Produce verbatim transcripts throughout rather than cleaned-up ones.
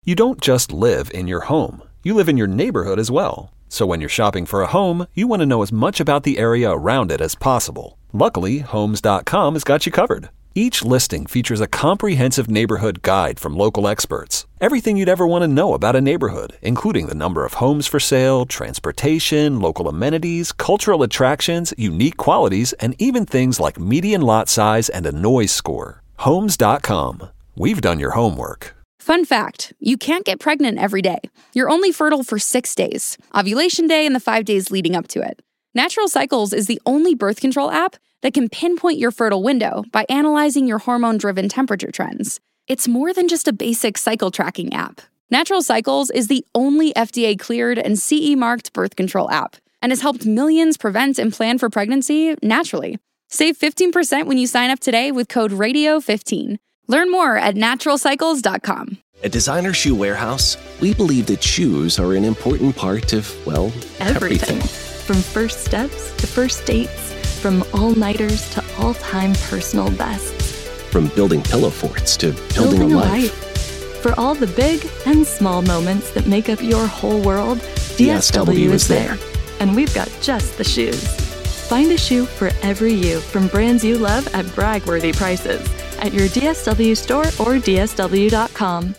You don't just live in your home. You live in your neighborhood as well. So when you're shopping for a home, you want to know as much about the area around it as possible. Luckily, Homes dot com has got you covered. Each listing features a comprehensive neighborhood guide from local experts. Everything you'd ever want to know about a neighborhood, including the number of homes for sale, transportation, local amenities, cultural attractions, unique qualities, and even things like median lot size and a noise score. Homes dot com. We've done your homework. Fun fact, you can't get pregnant every day. You're only fertile for six days, ovulation day and the five days leading up to it. Natural Cycles is the only birth control app that can pinpoint your fertile window by analyzing your hormone-driven temperature trends. It's more than just a basic cycle tracking app. Natural Cycles is the only F D A-cleared and C E-marked birth control app and has helped millions prevent and plan for pregnancy naturally. Save fifteen percent when you sign up today with code radio fifteen. Learn more at natural cycles dot com. At Designer Shoe Warehouse, we believe that shoes are an important part of, well, everything. everything. From first steps to first dates, from all-nighters to all-time personal bests. From building pillow forts to building, building a, a life. life. For all the big and small moments that make up your whole world, D S W is there. And we've got just the shoes. Find a shoe for every you from brands you love at brag-worthy prices at your D S W store or D S W dot com.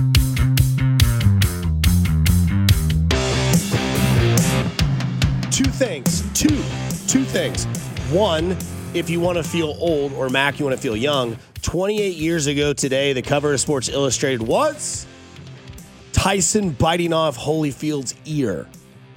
Two things. Two. Two things. One, if you want to feel old, or Mac, you want to feel young, twenty-eight years ago today, the cover of Sports Illustrated was Tyson biting off Holyfield's ear.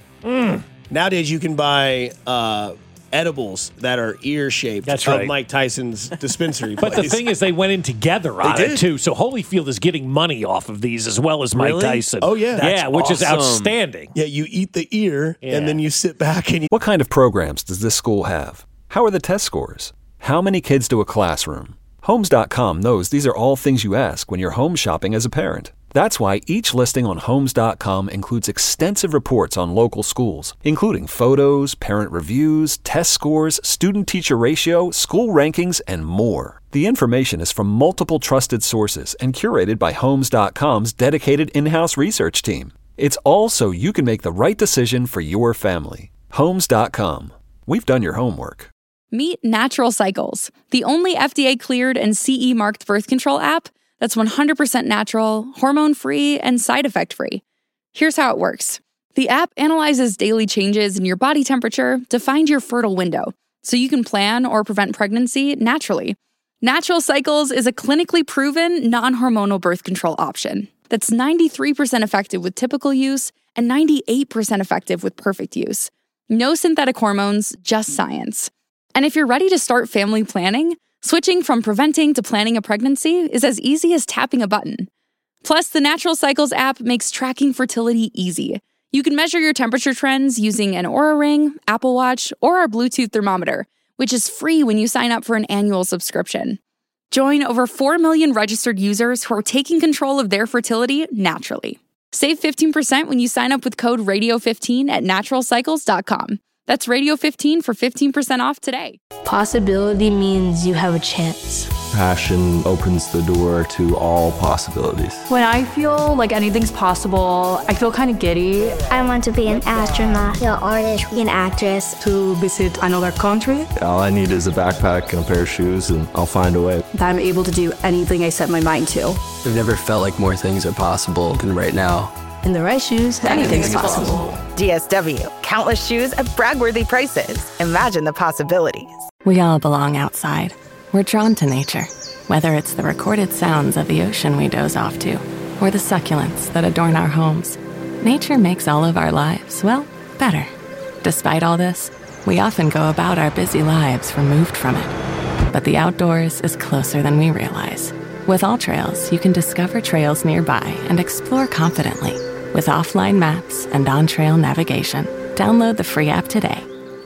Mm. Nowadays, you can buy uh, edibles that are ear-shaped That's of right. Mike Tyson's dispensary But place. the thing is, they went in together on They it, did. too. So Holyfield is getting money off of these as well as Mike Really? Tyson. Oh, yeah. Yeah, That's which is awesome. outstanding. Yeah, you eat the ear, Yeah. and then you sit back and you... What kind of programs does this school have? How are the test scores? How many kids to a classroom? Homes dot com knows these are all things you ask when you're home shopping as a parent. That's why each listing on Homes dot com includes extensive reports on local schools, including photos, parent reviews, test scores, student-teacher ratio, school rankings, and more. The information is from multiple trusted sources and curated by Homes dot com's dedicated in-house research team. It's all so you can make the right decision for your family. Homes dot com. We've done your homework. Meet Natural Cycles, the only F D A-cleared and C E-marked birth control app that's one hundred percent natural, hormone-free, and side effect-free. Here's how it works. The app analyzes daily changes in your body temperature to find your fertile window, so you can plan or prevent pregnancy naturally. Natural Cycles is a clinically proven, non-hormonal birth control option that's ninety-three percent effective with typical use and ninety-eight percent effective with perfect use. No synthetic hormones, just science. And if you're ready to start family planning, switching from preventing to planning a pregnancy is as easy as tapping a button. Plus, the Natural Cycles app makes tracking fertility easy. You can measure your temperature trends using an Oura Ring, Apple Watch, or our Bluetooth thermometer, which is free when you sign up for an annual subscription. Join over four million registered users who are taking control of their fertility naturally. Save fifteen percent when you sign up with code radio fifteen at natural cycles dot com. That's radio fifteen for fifteen percent off today. Possibility means you have a chance. Passion opens the door to all possibilities. When I feel like anything's possible, I feel kind of giddy. I want to be an astronaut, an artist, an actress. To visit another country. All I need is a backpack and a pair of shoes, and I'll find a way. That I'm able to do anything I set my mind to. I've never felt like more things are possible than right now. In the right shoes, anything's possible. D S W. Countless shoes at brag-worthy prices. Imagine the possibilities. We all belong outside. We're drawn to nature, whether it's the recorded sounds of the ocean we doze off to, or the succulents that adorn our homes. Nature makes all of our lives, well, better. Despite all this, we often go about our busy lives removed from it. But the outdoors is closer than we realize. With AllTrails, you can discover trails nearby and explore confidently. With offline maps and on-trail navigation, download the free app today.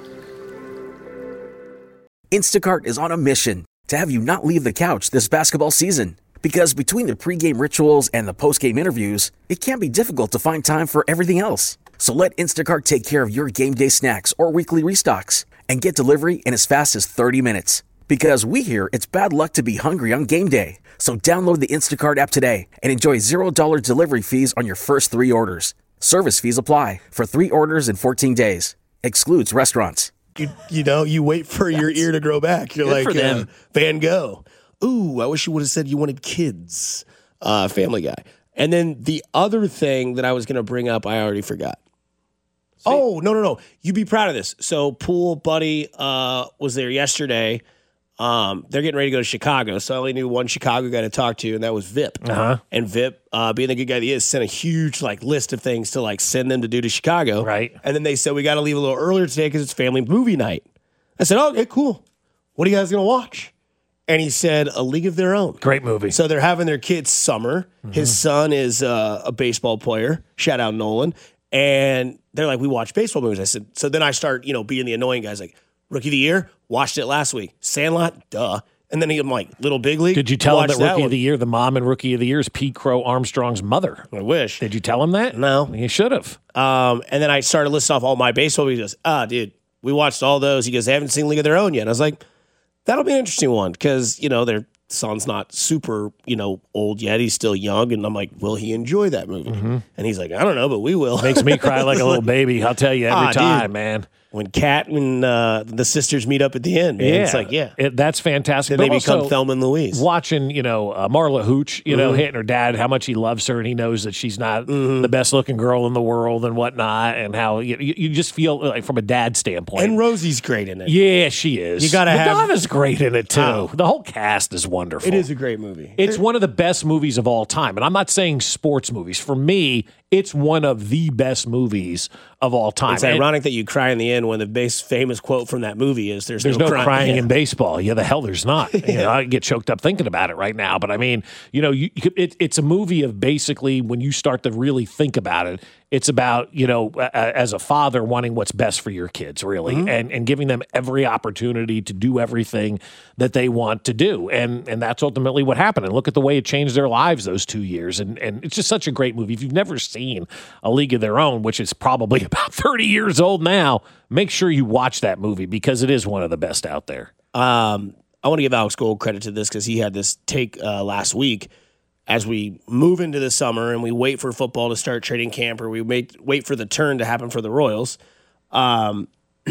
Instacart is on a mission to have you not leave the couch this basketball season. Because between the pregame rituals and the postgame interviews, it can be difficult to find time for everything else. So let Instacart take care of your game day snacks or weekly restocks and get delivery in as fast as thirty minutes. Because we hear it's bad luck to be hungry on game day. So download the Instacart app today and enjoy zero dollars delivery fees on your first three orders. Service fees apply for three orders in fourteen days. Excludes restaurants. You, you know, you wait for your ear to grow back. You're Good like for them. Uh, Van Gogh. Ooh, I wish you would have said you wanted kids. Uh, Family Guy. And then the other thing that I was going to bring up, I already forgot. Sweet. Oh, no, no, no. You'd be proud of this. So Pool Buddy uh, was there yesterday. Um, they're getting ready to go to Chicago. So I only knew one Chicago guy to talk to, and that was Vip. Uh-huh. And Vip, uh, being the good guy that he is, sent a huge like list of things to like send them to do to Chicago. Right. And then they said, we got to leave a little earlier today because it's family movie night. I said, oh, okay, cool. What are you guys going to watch? And he said, A League of Their Own. Great movie. So they're having their kid's summer. Mm-hmm. His son is uh, a baseball player. Shout out Nolan. And they're like, we watch baseball movies. I said, so then I start, you know, being the annoying guys like, Rookie of the Year, watched it last week. Sandlot, duh. And then I'm like, Little Big League. Did you tell him that Rookie one. of the Year, the mom and Rookie of the Year is Pete Crow Armstrong's mother? I wish. Did you tell him that? No. You should have. Um, and then I started listing off all my baseball movies. He goes, ah, dude, we watched all those. He goes, they haven't seen League of Their Own yet. And I was like, that'll be an interesting one because, you know, their son's not super, you know, old yet. He's still young. And I'm like, will he enjoy that movie? Mm-hmm. And he's like, I don't know, but we will. Makes me cry like a little baby. I'll tell you every ah, time, dude. man. When Kat and uh, the sisters meet up at the end, man. Yeah. It's like, yeah. It, that's fantastic. Then But they become also, Thelma and Louise. Watching, you know, uh, Marla Hooch, you know, Mhm. hitting her dad, how much he loves her, and he knows that she's not Mhm. the best looking girl in the world and whatnot, and how you, you you just feel like from a dad standpoint. And Rosie's great in it. Yeah, she is. You gotta have- Madonna's great in it too. Oh. The whole cast is wonderful. It is a great movie. It's one of the best movies of all time. And I'm not saying sports movies. For me, it's one of the best movies of all time. It's And ironic that you cry in the end when the base famous quote from that movie is there's, there's no, no, crying, crying Yeah. in baseball. Yeah, the hell there's not. You know, I get choked up thinking about it right now. But I mean, you know, you, you could- it, it's a movie of basically when you start to really think about it, it's about, you know, uh, as a father wanting what's best for your kids, really, Mm-hmm. and, and giving them every opportunity to do everything that they want to do. And and that's ultimately what happened. And look at the way it changed their lives those two years. And, and it's just such a great movie. If you've never seen A League of Their Own, which is probably about thirty years old now, make sure you watch that movie because it is one of the best out there. Um, I want to give Alex Gold credit to this because he had this take uh, last week. As we move into the summer and we wait for football to start training camp, or we wait wait for the turn to happen for the Royals, um,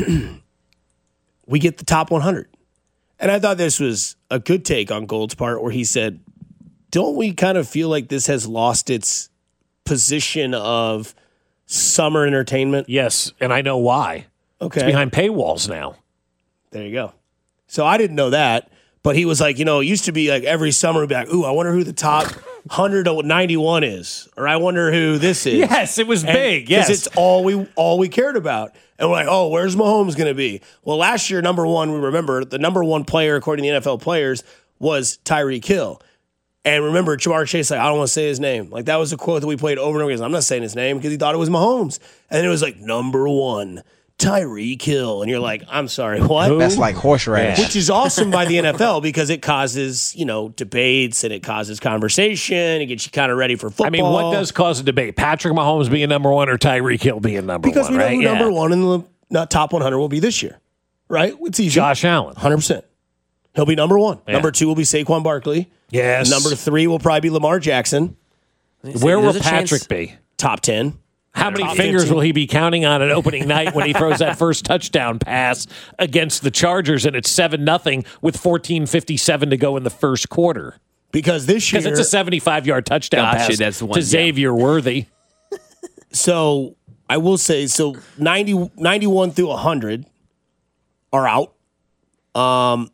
we get the top one hundred. And I thought this was a good take on Gold's part, where he said, "Don't we kind of feel like this has lost its position of summer entertainment?" Yes, and I know why. Okay, It's behind paywalls now. There you go. So I didn't know that, but he was like, you know, it used to be like every summer we'd be like, ooh, I wonder who the top one hundred ninety-one is, or I wonder who this is. Yes, it was And- big. Yes, it's all we all we cared about, and we're like, oh, where's Mahomes going to be? Well, last year, number one, we remember the number one player according to the N F L players was Tyreek Hill. And remember, Jamar Chase, like, I don't want to say his name. Like, that was a quote that we played over and over again. I'm not saying his name because he thought it was Mahomes. And then it was like, number one, Tyreek Hill. And you're like, I'm sorry, what? Who? That's like horseradish. Which is awesome by the N F L because it causes, you know, debates and it causes conversation. It gets you kind of ready for football. I mean, what does cause a debate? Patrick Mahomes being number one or Tyreek Hill being number because one, we know right? who Yeah. number one in the not top one hundred will be this year, right? It's easy. Josh Allen. one hundred percent. He'll be number one. Yeah. Number two will be Saquon Barkley. Yes. Number three will probably be Lamar Jackson. Where will Patrick be? Top ten. How many Top fingers fifteen. will he be counting on an opening night when he throws that first touchdown pass against the Chargers and it's seven nothing with fourteen fifty-seven to go in the first quarter? Because this year, Because it's a seventy-five-yard touchdown Gotcha, pass that's the one, to yeah. Xavier Worthy. So I will say, so ninety, ninety-one through one hundred are out. Um,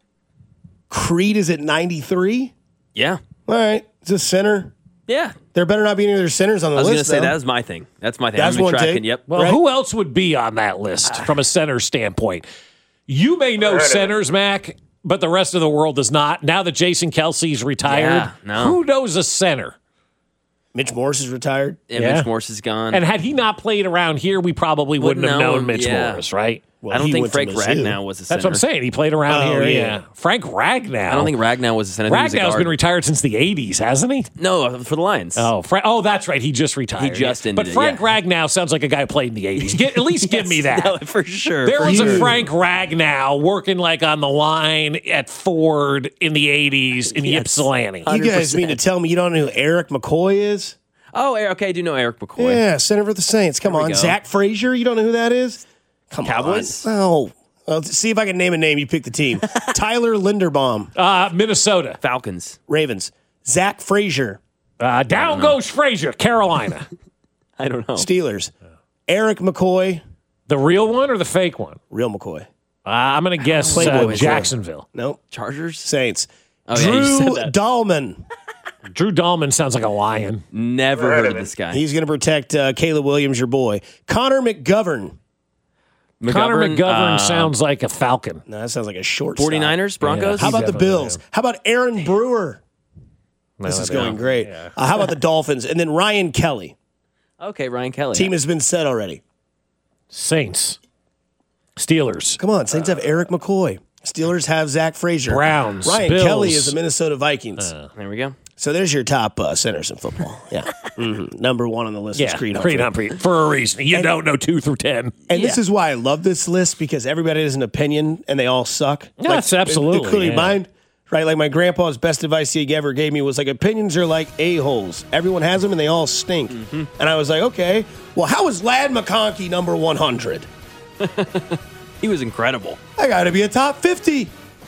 Creed is at ninety-three. Yeah. All right. It's a center. Yeah. There better not be any other centers on the I was list. going to say, though. that was my thing. That's my thing. That's I've been one tracking. take. Yep. Well, Right. who else would be on that list from a center standpoint? You may know centers, Mac, but the rest of the world does not. Now that Jason Kelsey's retired, Yeah, no. who knows a center? Mitch Morse is retired. Yeah, Yeah. Mitch Morse is gone. And had he not played around here, we probably wouldn't, Wouldn't have know known him, Mitch yeah. Morris, right? Well, I don't he think went to Frank Mizzou. Ragnow was a center. That's what I'm saying. He played around Oh, here. yeah. Yeah. Frank Ragnow. I don't think Ragnow was a center. I think he was a Ragnow's guard. been retired since the eighties, hasn't he? No, for the Lions. Oh, Fra- oh, that's right. He just retired. He just yeah. ended But it, Frank yeah. Ragnow sounds like a guy who played in the eighties. Get, at least give me that. No, for sure. There for was sure. a Frank Ragnow working like on the line at Ford in the eighties in Yes. Ypsilanti. You guys one hundred percent. mean to tell me you don't know who Eric McCoy is? Oh, okay. I do know Eric McCoy. Yeah, center for the Saints. Come There we on. go. Zach Frazier, you don't know who that is? Come Cowboys? on. No. Well, see if I can name a name. You pick the team. Tyler Linderbaum. Uh, Minnesota. Falcons. Ravens. Zach Frazier. Uh, down goes Frazier. Carolina. I don't know. Steelers. Eric McCoy. The real one or the fake one? Real McCoy. Uh, I'm going to guess Playboy uh, McCoy. Jacksonville. Nope. Chargers? Saints. Oh, yeah, you Drew said that. Dahlman. Drew Dahlman sounds like a lion. Never heard of this guy. He's going to protect uh, Caleb Williams, your boy. Connor McGovern. Connor McGovern, McGovern uh, sounds like a Falcon. No, that sounds like a short 49ers, Broncos? How about the definitely Bills? How about Aaron Brewer? No, This is I don't going know. great. Yeah. Uh, how about the Dolphins? And then Ryan Kelly. Okay, Ryan Kelly. Team has been set already. Saints. Steelers. Come on, Saints have Eric McCoy. Steelers have Zach Frazier. Browns. Ryan Bills. Kelly is the Minnesota Vikings. There we go. So there's your top uh, centers in football. Yeah. Mhm. Number one on the list Yeah, is Creed Creed Humphrey. Humphrey. For a reason. You And- don't know two through ten. And this is why I love this list, because everybody has an opinion and they all suck. Yes, Like, absolutely, Including yeah. mine. Right? Like my grandpa's best advice he ever gave me was like, opinions are like a-holes. Everyone has them and they all stink. Mm-hmm. And I was like, okay, well, how is Lad McConkey number one hundred? He was incredible. I got to be a top fifty.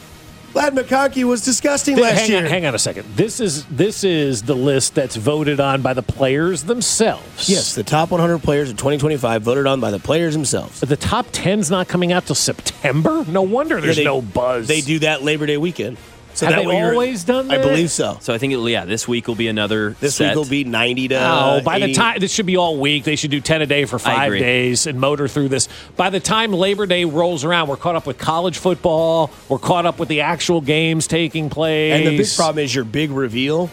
Lad McConkey was disgusting Th- last hang year. on, hang on a second. This is this is the list that's voted on by the players themselves. Yes, the top one hundred players of twenty twenty-five voted on by the players themselves. But the top ten's not coming out till September? No wonder there's Yeah, they- no buzz. They do that Labor Day weekend. So Have that they way you're- always done I that? believe so. So I think, it'll, yeah, this week will be another This set. week will be ninety to Oh, by the eighty. time this should be all week. They should do ten a day for five agree. days and motor through this. By the time Labor Day rolls around, we're caught up with college football. We're caught up with the actual games taking place. And the big problem is your big reveal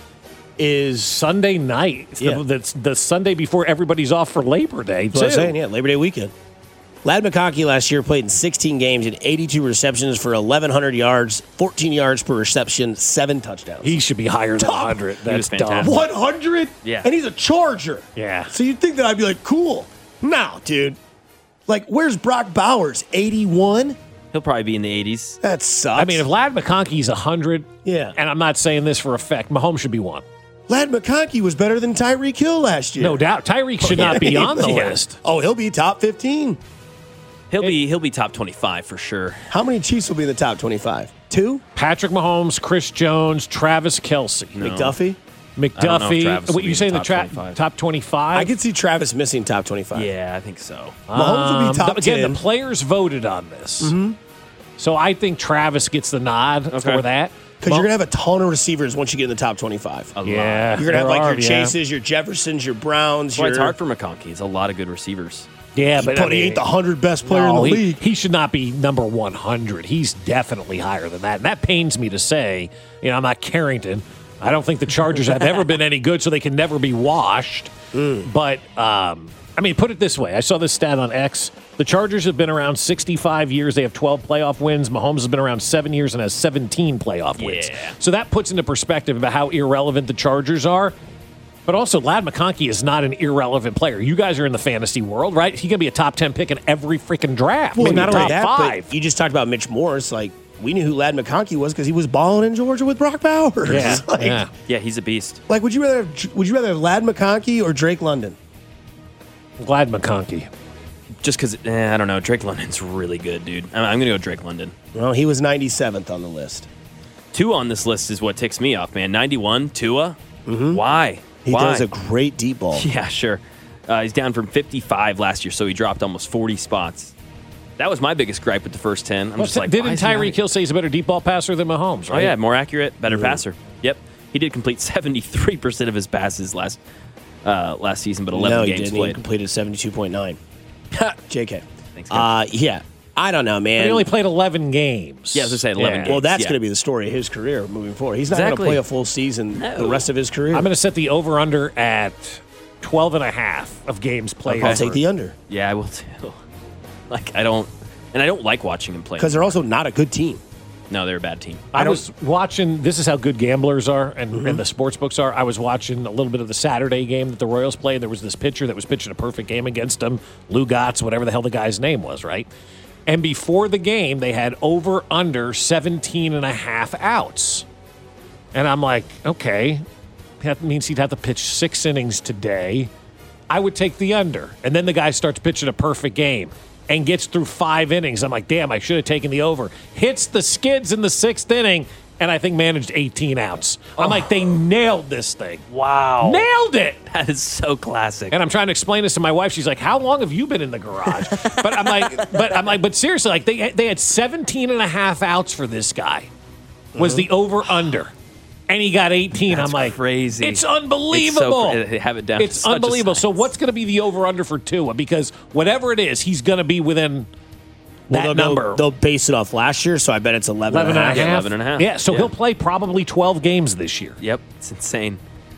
is Sunday night. It's Yeah. the, that's the Sunday before everybody's off for Labor Day. That's what I'm too. saying, yeah, Labor Day weekend. Lad McConkey last year played in sixteen games and eighty-two receptions for eleven hundred yards, fourteen yards per reception, seven touchdowns. He should be higher than Top. one hundred. He was That's dumb. fantastic. one hundred? Yeah. And he's a Charger. Yeah. So you'd think that I'd be like, cool. No, dude. Like, where's Brock Bowers? eighty-one? He'll probably be in the eighties. That sucks. I mean, if Lad McConkey's one hundred, Yeah. and I'm not saying this for effect, Mahomes should be one. Lad McConkey was better than Tyreek Hill last year. No doubt. Tyreek should not be on the Yeah. list. Oh, he'll be top fifteen. He'll be he'll be top twenty-five for sure. How many Chiefs will be in the top twenty-five? Two? Patrick Mahomes, Chris Jones, Travis Kelce, McDuffie? I don't know if McDuffie. Travis will What be you in saying? the The top tra- twenty-five. top twenty-five? I could see Travis missing top twenty-five. Yeah, I think so. Mahomes will be top Um, Again, ten. the players voted on this. Mm-hmm. So I think Travis gets the nod for that. Because you're going to have a ton of receivers once you get in the top twenty-five. A lot. Yeah. You're going to have there like are, your yeah. Chases, your Jeffersons, your Browns. That's why your, it's hard for McConkey. It's a lot of good receivers. Yeah, but I But he mean, ain't the one hundred best player no, in the he, league. he should not be number one hundred. He's definitely higher than that. And that pains me to say. You know, I'm not Carrington. I don't think the Chargers have ever been any good, so they can never be washed. Mm. But, um, I mean, put it this way. I saw this stat on X. The Chargers have been around sixty-five years. They have twelve playoff wins. Mahomes has been around seven years and has seventeen playoff wins. Yeah. So that puts into perspective about how irrelevant the Chargers are. But also, Lad McConkey is not an irrelevant player. You guys are in the fantasy world, right? He's going to be a top ten pick in every freaking draft. Well, Maybe not top only that, five. but you just talked about Mitch Morse. Like, we knew who Lad McConkey was because he was balling in Georgia with Brock Bowers. Yeah, like, yeah. Yeah, he's a beast. like, would you rather have, would you rather have Lad McConkey or Drake London? Glad McConkey. Just because, eh, I don't know. Drake London's really good, dude. I'm, I'm going to go Drake London. Well, he was ninety-seventh on the list. Tua on this list is what ticks me off, man. ninety-one, Tua? Mm-hmm. Why? He Why? does a great deep ball. Yeah, sure. Uh, he's down from fifty-five last year, so he dropped almost forty spots. That was my biggest gripe with the first ten. I'm Well, just like, didn't why is he not- Tyreek Hill say he's a better deep ball passer than Mahomes, Oh, right? yeah, more accurate, better Mm-hmm. passer. Yep. He did complete seventy-three percent of his passes last uh, last season, but eleven no, he games didn't. He played. completed seventy-two point nine. J K. Thanks, Uh, yeah. I don't know, But man. he only played eleven games. Yeah, I was going to say eleven Yeah. games. well, that's yeah. going to be the story of his career moving forward. He's not Exactly. going to play a full season No. the rest of his career. I'm going to set the over-under at twelve and a half of games played. I'll over. take the under. Yeah, I will too. Like, I don't. And I don't like watching him play. Because they're also not a good team. No, they're a bad team. I, I was watching, this is how good gamblers are and, mm-hmm. and the sports books are. I was watching a little bit of the Saturday game that the Royals played. There was this pitcher that was pitching a perfect game against them, Lou Gotts, whatever the hell the guy's name was, right? And before the game, they had over under seventeen and a half outs. And I'm like, okay, that means he'd have to pitch six innings today. I would take the under. And then the guy starts pitching a perfect game and gets through five innings. I'm like, damn, I should have taken the over. Hits the skids in the sixth inning, and I think managed eighteen outs. I'm oh. like, they nailed this thing. Wow. Nailed it. That is so classic. And I'm trying to explain this to my wife. She's like, how long have you been in the garage? but I'm like, but I'm like, but seriously, like they they had seventeen and a half outs for this guy. Was mm-hmm. the over-under. And he got eighteen. That's I'm like, crazy. It's unbelievable. It's so, have it down. It's unbelievable. So what's going to be the over/under for Tua? Because whatever it is, he's going to be within that well, they'll, number. They'll, they'll base it off last year, so I bet it's eleven, eleven and a half. half. Yeah, eleven and a half. Yeah, so yeah. he'll play probably twelve games this year. Yep, it's insane.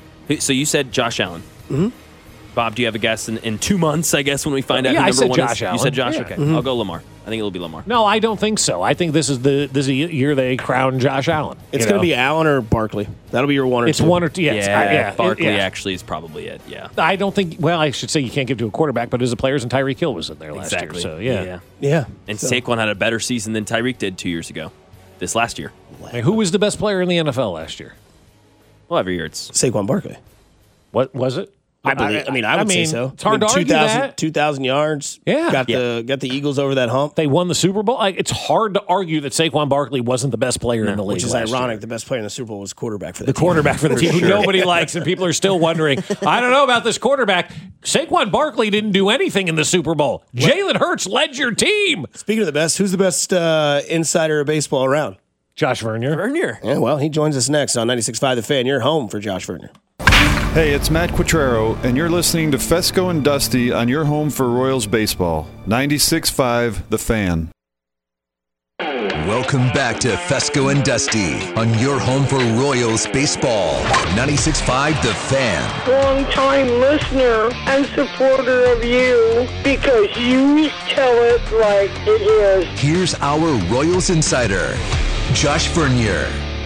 So you said Josh Allen. Mm-hmm. Bob, do you have a guess in, in two months, I guess, when we find out yeah, who I number said one Josh is? Allen. You said Josh? Yeah. Okay. Mm-hmm. I'll go Lamar. I think it'll be Lamar. No, I don't think so. I think this is the this is the year they crown Josh Allen. It's going to be Allen or Barkley. That'll be your one or it's two. It's one or two. Yes. Yeah, I, yeah. Barkley yeah. actually is probably it. Yeah. I don't think, well, I should say you can't give to a quarterback, but as a players, and Tyreek Hill was in there last exactly. year. So, yeah. Yeah. yeah. And so. Saquon had a better season than Tyreek did two years ago, this last year. I mean, who was the best player in the N F L last year? Well, every year it's Saquon Barkley. What was it? I believe. I mean, I would I mean, say so. It's hard I mean, to argue that. two thousand yards. Yeah, got yeah. the got the Eagles over that hump. They won the Super Bowl. Like, it's hard to argue that Saquon Barkley wasn't the best player no, in the league. Which is last ironic. Year. The best player in the Super Bowl was quarterback for the, the team. quarterback for the for team, sure. who nobody likes, and people are still wondering. I don't know about this quarterback. Saquon Barkley didn't do anything in the Super Bowl. Jalen Hurts led your team. Speaking of the best, who's the best uh, insider of baseball around? Josh Vernier. Vernier. Yeah, well, he joins us next on ninety-six point five The Fan. You're home for Josh Vernier. Hey, it's Matt Quatrero, and you're listening to Fesco and Dusty on your home for Royals baseball. ninety-six point five The Fan. Welcome back to Fesco and Dusty on your home for Royals baseball. ninety-six point five The Fan. Long-time listener and supporter of you because you tell it like it is. Here's our Royals insider, Josh Vernier.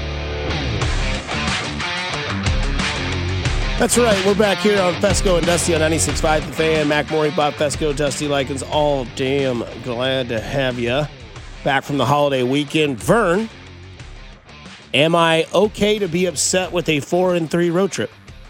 That's right. We're back here on Fesco and Dusty on ninety-six point five The Fan. Mac Morey, Bob Fesco, Dusty Likens, all damn glad to have you. Back from the holiday weekend. Vern, am I okay to be upset with a four and three road trip?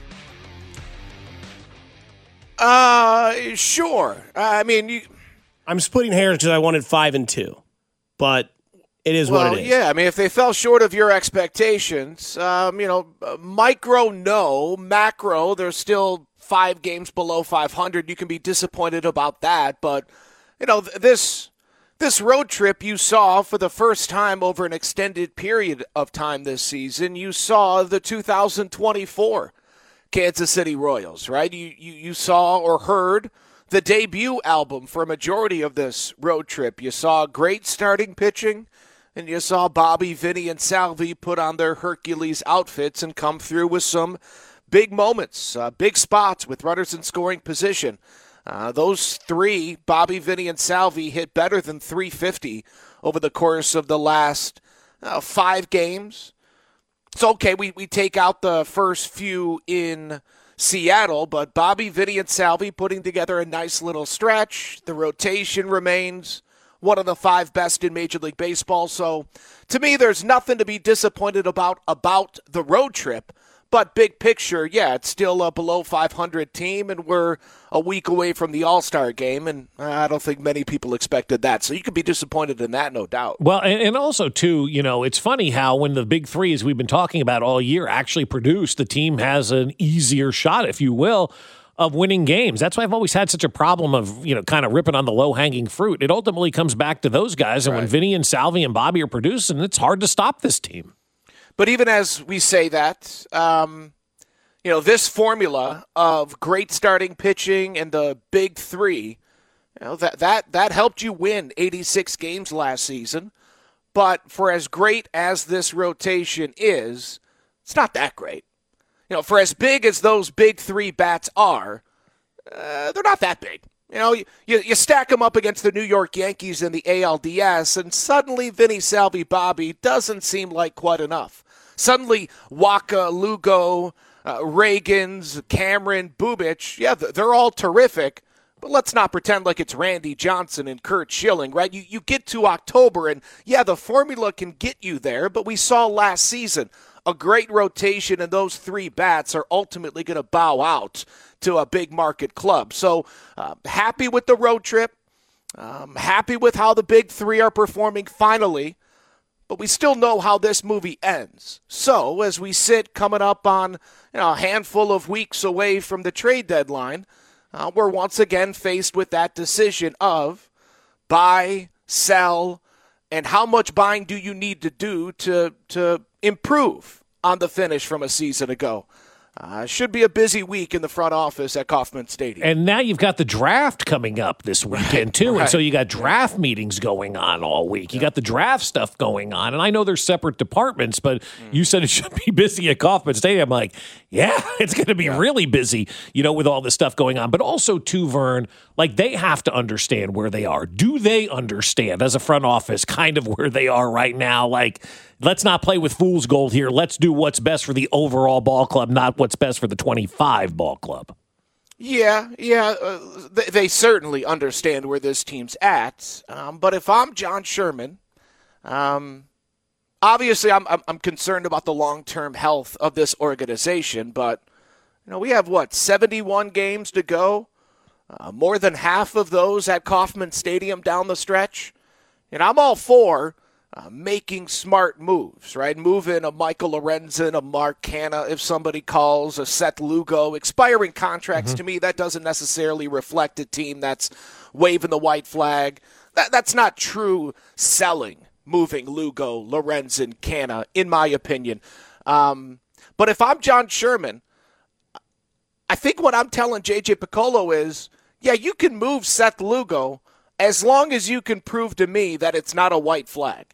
Uh, sure. I mean, you, I'm splitting hairs because I wanted five and two, but it is well, what it is. Yeah, I mean, if they fell short of your expectations, um, you know, micro, no. Macro, they're still five games below five hundred. You can be disappointed about that, but, you know, this this road trip you saw for the first time over an extended period of time this season, you saw the two thousand twenty-four Kansas City Royals, right? You, you, you saw or heard the debut album for a majority of this road trip. You saw great starting pitching, and you saw Bobby, Vinny, and Salvi put on their Hercules outfits and come through with some big moments, uh, big spots with runners in scoring position. Uh, those three, Bobby, Vinny, and Salvi, hit better than three fifty over the course of the last uh, five games. It's okay, we, we take out the first few in Seattle, but Bobby, Vinny, and Salvi putting together a nice little stretch. The rotation remains one of the five best in Major League Baseball. So to me, there's nothing to be disappointed about about the road trip. But big picture, yeah, it's still a below five hundred team, and we're a week away from the All-Star game, and I don't think many people expected that. So you could be disappointed in that, no doubt. Well, and, and also, too, you know, it's funny how when the big three, as we've been talking about all year, actually produce, the team has an easier shot, if you will, of winning games. That's why I've always had such a problem of, you know, kind of ripping on the low-hanging fruit. It ultimately comes back to those guys, and right. when Vinny and Salvi and Bobby are producing, it's hard to stop this team. But even as we say that, um, you know, this formula of great starting pitching and the big three, you know, that that that helped you win eighty-six games last season. But for as great as this rotation is, it's not that great. You know, for as big as those big three bats are, uh, they're not that big. You know, you, you stack them up against the New York Yankees in the A L D S, and suddenly Vinny Salvi Bobby doesn't seem like quite enough. Suddenly Waka, Lugo, uh, Reagans, Cameron, Bubic, yeah, they're all terrific, but let's not pretend like it's Randy Johnson and Curt Schilling, right? You, you get to October, and yeah, the formula can get you there, but we saw last season a great rotation, and those three bats are ultimately going to bow out to a big market club. So uh, happy with the road trip, um, happy with how the big three are performing finally, but we still know how this movie ends. So as we sit coming up on you know, a handful of weeks away from the trade deadline, uh, we're once again faced with that decision of buy, sell, and how much buying do you need to do to to improve on the finish from a season ago. Uh, should be a busy week in the front office at Kauffman Stadium. And now you've got the draft coming up this weekend, too. Right. And so you got draft meetings going on all week. You got the draft stuff going on. And I know they're separate departments, but mm. you said it should be busy at Kauffman Stadium. I'm like, yeah, it's going to be yeah. really busy, you know, with all this stuff going on. But also, too, Vern, like they have to understand where they are. Do they understand as a front office kind of where they are right now? Like, let's not play with fool's gold here. Let's do what's best for the overall ball club, not what's best for the twenty-five ball club. Yeah, yeah, uh, they, they certainly understand where this team's at. Um, but if I'm John Sherman, um, obviously I'm, I'm I'm concerned about the long-term health of this organization. But you know, we have what seventy-one games to go, uh, more than half of those at Kauffman Stadium down the stretch, and I'm all for Uh, making smart moves, right? Moving a Michael Lorenzen, a Mark Canha, if somebody calls, a Seth Lugo. Expiring contracts, mm-hmm. to me, that doesn't necessarily reflect a team that's waving the white flag. That, that's not true selling, moving Lugo, Lorenzen, Canha, in my opinion. Um, but if I'm John Sherman, I think what I'm telling J J Picollo is, yeah, you can move Seth Lugo as long as you can prove to me that it's not a white flag.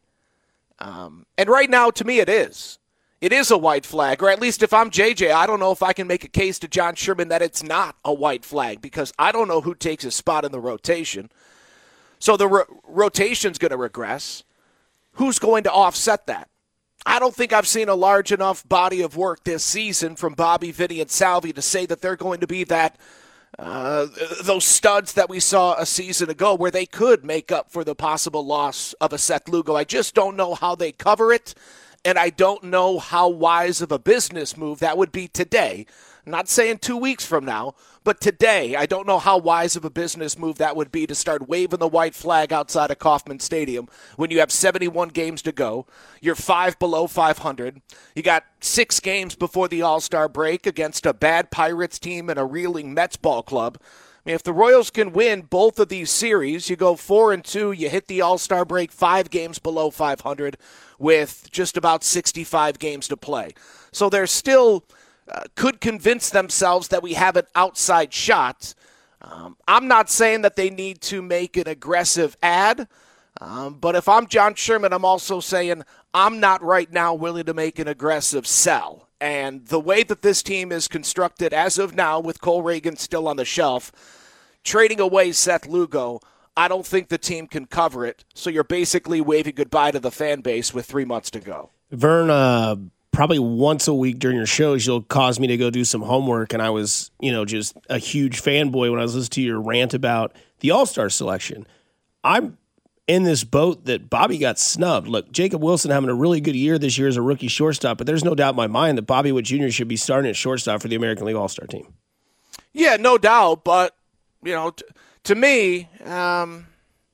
Um, and right now, to me, it is. It is a white flag, or at least if I'm J J, I don't know if I can make a case to John Sherman that it's not a white flag because I don't know who takes his spot in the rotation. So the ro- rotation's going to regress. Who's going to offset that? I don't think I've seen a large enough body of work this season from Bobby, Vinny, and Salvi to say that they're going to be that Uh, those studs that we saw a season ago where they could make up for the possible loss of a Seth Lugo. I just don't know how they cover it, and I don't know how wise of a business move that would be today. I'm not saying two weeks from now, but today, I don't know how wise of a business move that would be to start waving the white flag outside of Kauffman Stadium when you have seventy-one games to go. You're five below five hundred. You got six games before the All-Star break against a bad Pirates team and a reeling Mets ball club. I mean, if the Royals can win both of these series, you go four and two, you hit the All-Star break five games below five hundred with just about sixty-five games to play. So they're still Uh, could convince themselves that we have an outside shot. Um, I'm not saying that they need to make an aggressive ad, um, but if I'm John Sherman, I'm also saying I'm not right now willing to make an aggressive sell. And the way that this team is constructed as of now, with Cole Reagan still on the shelf, trading away Seth Lugo, I don't think the team can cover it. So you're basically waving goodbye to the fan base with three months to go. Vern, uh, probably once a week during your shows, you'll cause me to go do some homework. And I was, you know, just a huge fanboy when I was listening to your rant about the All-Star selection. I'm in this boat that Bobby got snubbed. Look, Jacob Wilson having a really good year this year as a rookie shortstop, but there's no doubt in my mind that Bobby Witt Junior should be starting at shortstop for the American League All-Star team. Yeah, no doubt. But, you know, t- to me, um,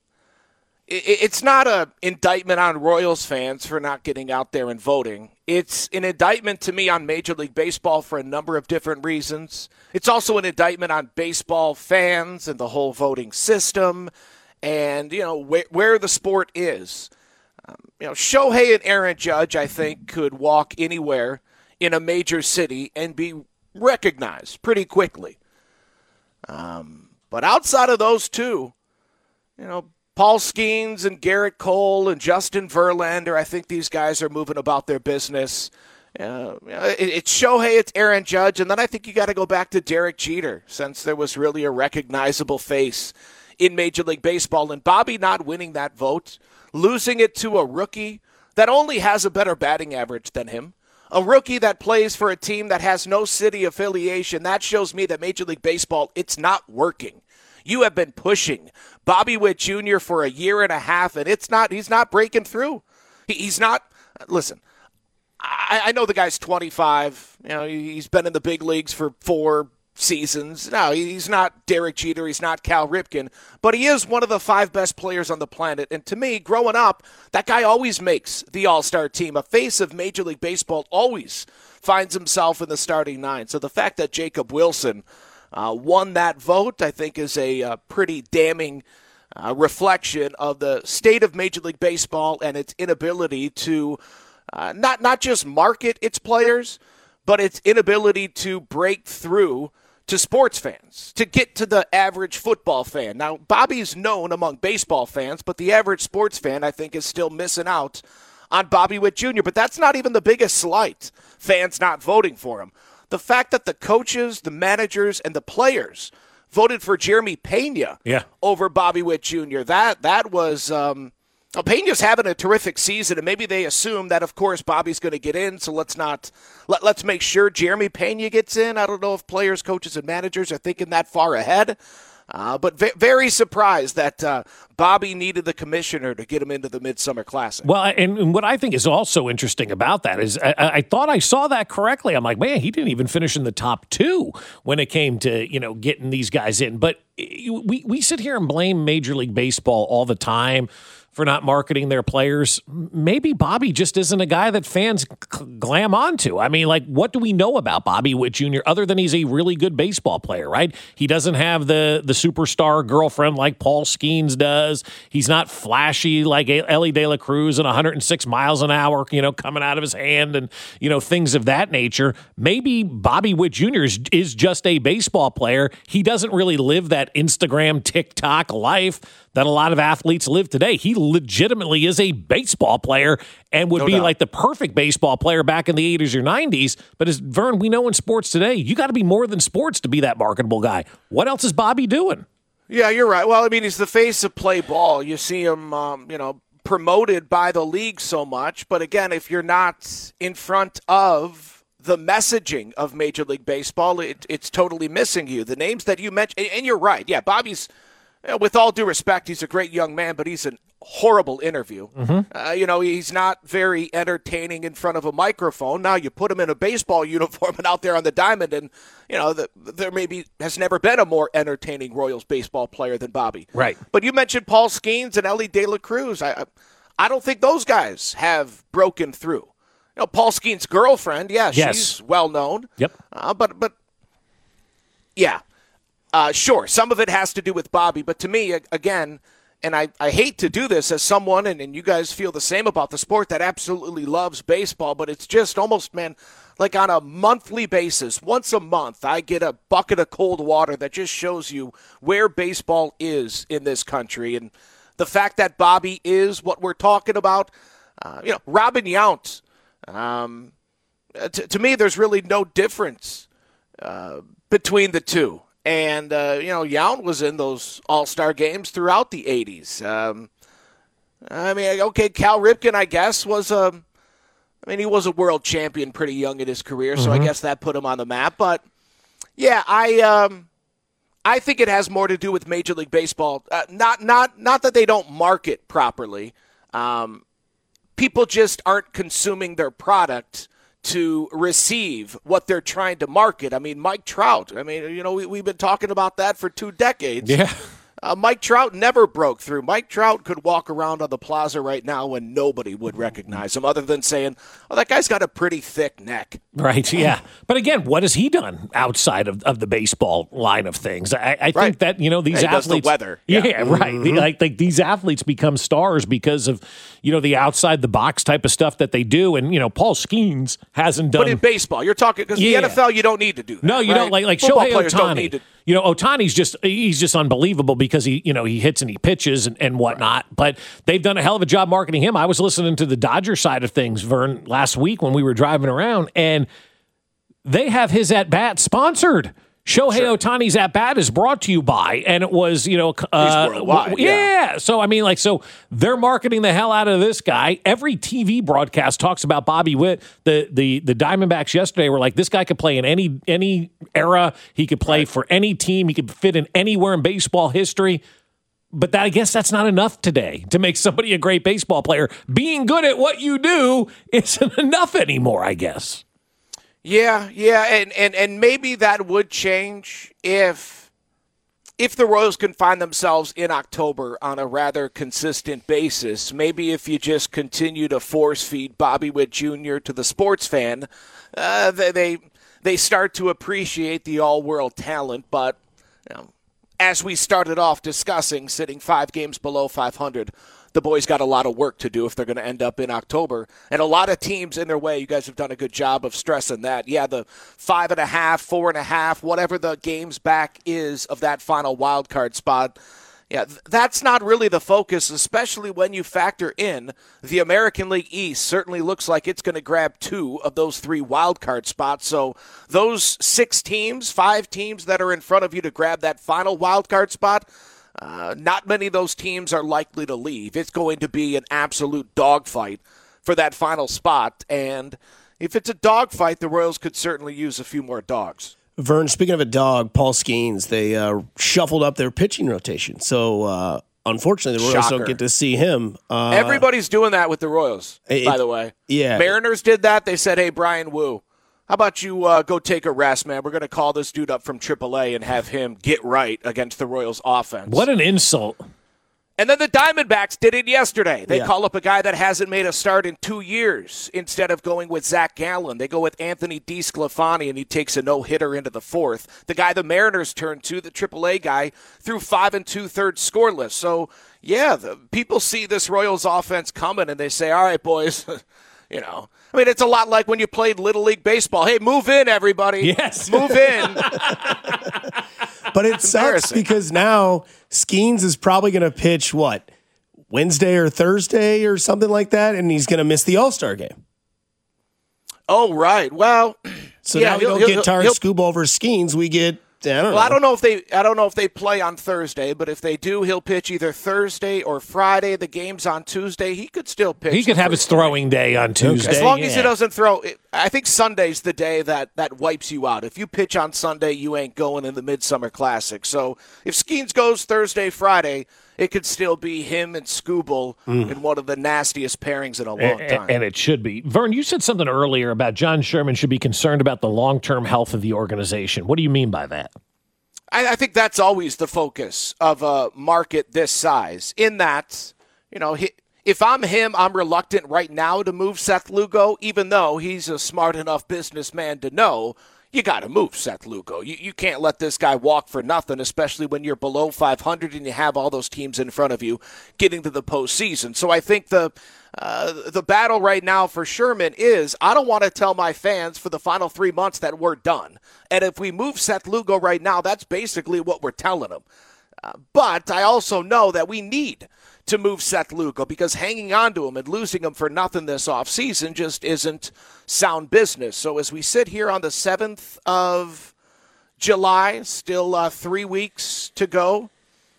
it, it's not an indictment on Royals fans for not getting out there and voting. It's an indictment to me on Major League Baseball for a number of different reasons. It's also an indictment on baseball fans and the whole voting system and, you know, wh- where the sport is. Um, you know, Shohei and Aaron Judge, I think, could walk anywhere in a major city and be recognized pretty quickly. Um, but outside of those two, you know, Paul Skeens and Garrett Cole and Justin Verlander, I think these guys are moving about their business. Uh, it, it's Shohei, it's Aaron Judge, and then I think you got to go back to Derek Jeter, since there was really a recognizable face in Major League Baseball. And Bobby not winning that vote, losing it to a rookie that only has a better batting average than him, a rookie that plays for a team that has no city affiliation, that shows me that Major League Baseball, it's not working. You have been pushing Bobby Witt Junior for a year and a half, and it's not. He's not breaking through. He, he's not. Listen, I, I know the guy's twenty-five. You know, he's been in the big leagues for four seasons. No, he's not Derek Jeter. He's not Cal Ripken, but he is one of the five best players on the planet. And to me, growing up, that guy always makes the All-Star team. A face of Major League Baseball always finds himself in the starting nine. So the fact that Jacob Wilson Uh, won that vote, I think, is a uh, pretty damning uh, reflection of the state of Major League Baseball and its inability to uh, not not just market its players, but its inability to break through to sports fans, to get to the average football fan. Now, Bobby's known among baseball fans, but the average sports fan, I think, is still missing out on Bobby Witt Junior But that's not even the biggest slight, fans not voting for him. The fact that the coaches, the managers, and the players voted for Jeremy Pena yeah. over Bobby Witt Junior, that that was um, – Pena's having a terrific season, and maybe they assume that, of course, Bobby's going to get in, so let's not let, – let's make sure Jeremy Pena gets in. I don't know if players, coaches, and managers are thinking that far ahead. Uh, but v- very surprised that uh, Bobby needed the commissioner to get him into the Midsummer Classic. Well, and, and what I think is also interesting about that is I, I thought I saw that correctly. I'm like, man, he didn't even finish in the top two when it came to, you know, getting these guys in. But we, we sit here and blame Major League Baseball all the time for not marketing their players. Maybe Bobby just isn't a guy that fans glam onto. I mean, like, what do we know about Bobby Witt Junior other than he's a really good baseball player, right? He doesn't have the the superstar girlfriend like Paul Skeens does. He's not flashy like Ellie De La Cruz and one hundred six miles an hour, you know, coming out of his hand and, you know, things of that nature. Maybe Bobby Witt Junior is, is just a baseball player. He doesn't really live that Instagram, TikTok life that a lot of athletes live today. He legitimately is a baseball player and would no be doubt. like the perfect baseball player back in the eighties or nineties. But as Vern, we know in sports today, you got to be more than sports to be that marketable guy. What else is Bobby doing? Yeah, you're right. Well, I mean, he's the face of play ball. You see him, um, you know, promoted by the league so much. But again, if you're not in front of the messaging of Major League Baseball, it, it's totally missing you. The names that you mentioned, and you're right. Yeah, Bobby's, with all due respect, he's a great young man, but he's an horrible interview. Mm-hmm. Uh, you know, he's not very entertaining in front of a microphone. Now you put him in a baseball uniform and out there on the diamond, and, you know, the, there maybe has never been a more entertaining Royals baseball player than Bobby. Right. But you mentioned Paul Skeens and Ellie De La Cruz. I, I don't think those guys have broken through. You know, Paul Skeens' girlfriend, yeah, yes. she's well known. Yep. Uh, but, but, yeah. Uh, sure, some of it has to do with Bobby, but to me, again, and I, I hate to do this as someone, and, and you guys feel the same about the sport, that absolutely loves baseball, but it's just almost, man, like on a monthly basis, once a month, I get a bucket of cold water that just shows you where baseball is in this country. And the fact that Bobby is what we're talking about, uh, you know, Robin Yount, um, t- to me, there's really no difference uh, between the two. And, uh, you know, Yount was in those all-star games throughout the eighties. Um, I mean, okay, Cal Ripken, I guess, was a, I mean, he was a world champion pretty young in his career, so mm-hmm. I guess that put him on the map. But, yeah, I um, I think it has more to do with Major League Baseball. Uh, not, not, not that they don't market properly. Um, people just aren't consuming their product to receive what they're trying to market. I mean, Mike Trout, I mean, you know, we, we've been talking about that for two decades. Yeah. Uh, Mike Trout never broke through. Mike Trout could walk around on the plaza right now and nobody would recognize him other than saying, oh, that guy's got a pretty thick neck. Right, yeah. But again, what has he done outside of, of the baseball line of things? I, I think right. that, you know, these yeah, he athletes. Does the weather. Yeah, yeah right. Mm-hmm. Like, like these athletes become stars because of, you know, the outside the box type of stuff that they do. And, you know, Paul Skeens hasn't done. But in baseball, you're talking, because yeah. the N F L, you don't need to do that. No, you right? don't. Like, like Football Shohei players Ohtani. don't need to. you know, Ohtani's just he's just unbelievable because he, you know, he hits and he pitches and, and whatnot. Right. But they've done a hell of a job marketing him. I was listening to the Dodger side of things, Vern, last week when we were driving around, and they have his at bat sponsored. Shohei sure. Ohtani's at bat is brought to you by, and it was, you know, uh, worldwide, yeah. yeah. So I mean, like, so they're marketing the hell out of this guy. Every T V broadcast talks about Bobby Witt. The the the Diamondbacks yesterday were like, this guy could play in any any era. He could play right. for any team. He could fit in anywhere in baseball history. But that, I guess that's not enough today to make somebody a great baseball player. Being good at what you do isn't enough anymore, I guess. Yeah, yeah, and, and, and maybe that would change if if the Royals can find themselves in October on a rather consistent basis. Maybe if you just continue to force feed Bobby Witt Junior to the sports fan, uh, they, they they start to appreciate the all-world talent. But you know, as we started off discussing, sitting five games below five hundred, the boys got a lot of work to do if they're going to end up in October. And a lot of teams in their way. You guys have done a good job of stressing that. Yeah, the five and a half, four and a half, whatever the games back is of that final wild card spot. Yeah, that's not really the focus, especially when you factor in the American League East certainly looks like it's going to grab two of those three wild card spots. So those six teams, five teams that are in front of you to grab that final wild card spot, Uh, not many of those teams are likely to leave. It's going to be an absolute dogfight for that final spot. And if it's a dogfight, the Royals could certainly use a few more dogs. Vern, speaking of a dog, Paul Skeens, they uh, shuffled up their pitching rotation. So, uh, unfortunately, the Royals Shocker. don't get to see him. Uh, Everybody's doing that with the Royals, it, by the way. Yeah. Mariners did that. They said, hey, Brian Wu, how about you uh, go take a rest, man? We're going to call this dude up from triple A and have him get right against the Royals offense. What an insult. And then the Diamondbacks did it yesterday. They Yeah. call up a guy that hasn't made a start in two years instead of going with Zach Gallen. They go with Anthony DeSclafani, and he takes a no-hitter into the fourth. The guy the Mariners turned to, the triple A guy, threw five and two-thirds scoreless. So, yeah, the, people see this Royals offense coming, and they say, all right, boys, you know. I mean, it's a lot like when you played Little League Baseball. Hey, move in, everybody. Yes. Move in. But it sucks because now Skeens is probably going to pitch, what, Wednesday or Thursday or something like that, and he's going to miss the All-Star game. Oh, right. Well, so yeah, now we don't get Tarik Skubal over Skeens. We get, I don't know. Well, I don't know if they I don't know if they play on Thursday, but if they do, he'll pitch either Thursday or Friday. The game's on Tuesday. He could still pitch. He could have his throwing day on Tuesday. As long yeah. as he doesn't throw. I think Sunday's the day that, that wipes you out. If you pitch on Sunday, you ain't going in the Midsummer Classic. So if Skeens goes Thursday, Friday, it could still be him and Skubal mm. in one of the nastiest pairings in a long and, time. And it should be. Vern, you said something earlier about John Sherman should be concerned about the long-term health of the organization. What do you mean by that? I, I think that's always the focus of a market this size, in that, you know, he, if I'm him, I'm reluctant right now to move Seth Lugo, even though he's a smart enough businessman to know you got to move Seth Lugo. You, you can't let this guy walk for nothing, especially when you're below five hundred and you have all those teams in front of you getting to the postseason. So I think the uh, the battle right now for Sherman is, I don't want to tell my fans for the final three months that we're done. And if we move Seth Lugo right now, that's basically what we're telling them. Uh, but I also know that we need to move Seth Lugo, because hanging on to him and losing him for nothing this offseason just isn't sound business. So as we sit here on the seventh of July, still uh, three weeks to go,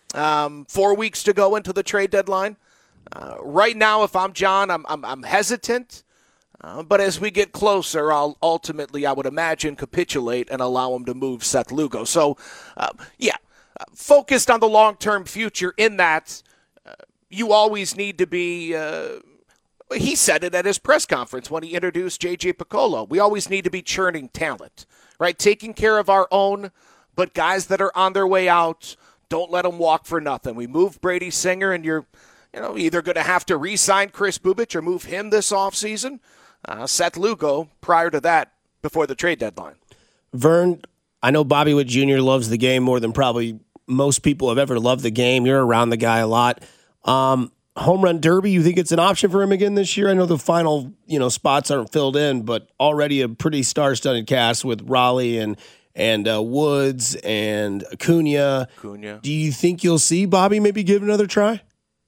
um, four weeks to go into the trade deadline. Uh, right now, if I'm John, I'm, I'm, I'm hesitant. Uh, but as we get closer, I'll ultimately, I would imagine, capitulate and allow him to move Seth Lugo. So, uh, yeah, uh, focused on the long-term future in that uh, you always need to be, uh, he said it at his press conference when he introduced J J Picollo. We always need to be churning talent, right? Taking care of our own, but guys that are on their way out, don't let them walk for nothing. We moved Brady Singer, and you're, you know, either going to have to re-sign Chris Bubich or move him this offseason. Uh, Seth Lugo prior to that, before the trade deadline. Vern, I know Bobby Witt Junior loves the game more than probably most people have ever loved the game. You're around the guy a lot. Um, home run derby, you think it's an option for him again this year? I know the final, you know, spots aren't filled in, but already a pretty star-studded cast with Raleigh and and uh, Woods and Acuna. Acuna. Do you think you'll see Bobby maybe give it another try?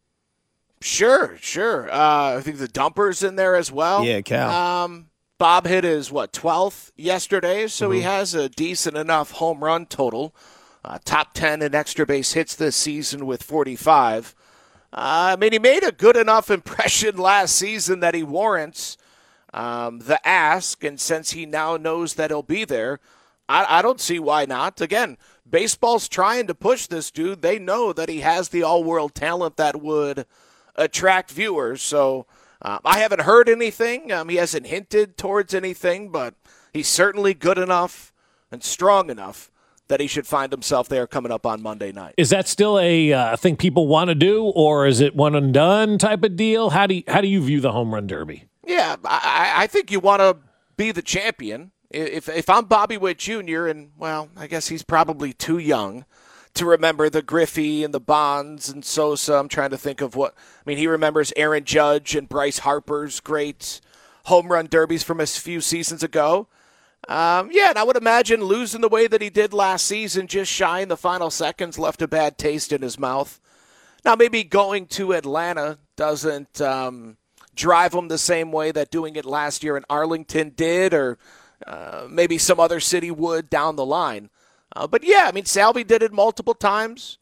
Sure, sure. Uh, I think the Dumper's in there as well. Yeah, Cal. Um, Bob hit his, what, twelfth yesterday, so Mm-hmm. he has a decent enough home run total. Uh, top ten in extra base hits this season with forty-five. Uh, I mean, he made a good enough impression last season that he warrants um, the ask, and since he now knows that he'll be there, I, I don't see why not. Again, baseball's trying to push this dude. They know that he has the all-world talent that would attract viewers, so uh, I haven't heard anything. Um, he hasn't hinted towards anything, but he's certainly good enough and strong enough that he should find himself there coming up on Monday night. Is that still a uh, thing people want to do, or is it one and done type of deal? How do you, how do you view the home run derby? Yeah, I, I think you want to be the champion. If if I'm Bobby Witt Junior, and, well, I guess he's probably too young to remember the Griffey and the Bonds and Sosa. I'm trying to think of what – I mean, he remembers Aaron Judge and Bryce Harper's great home run derbies from a few seasons ago. Um, yeah, and I would imagine losing the way that he did last season, just shy in the final seconds, left a bad taste in his mouth. Now, maybe going to Atlanta doesn't um, drive him the same way that doing it last year in Arlington did, or uh, maybe some other city would down the line. Uh, but, yeah, I mean, Salvi did it multiple times.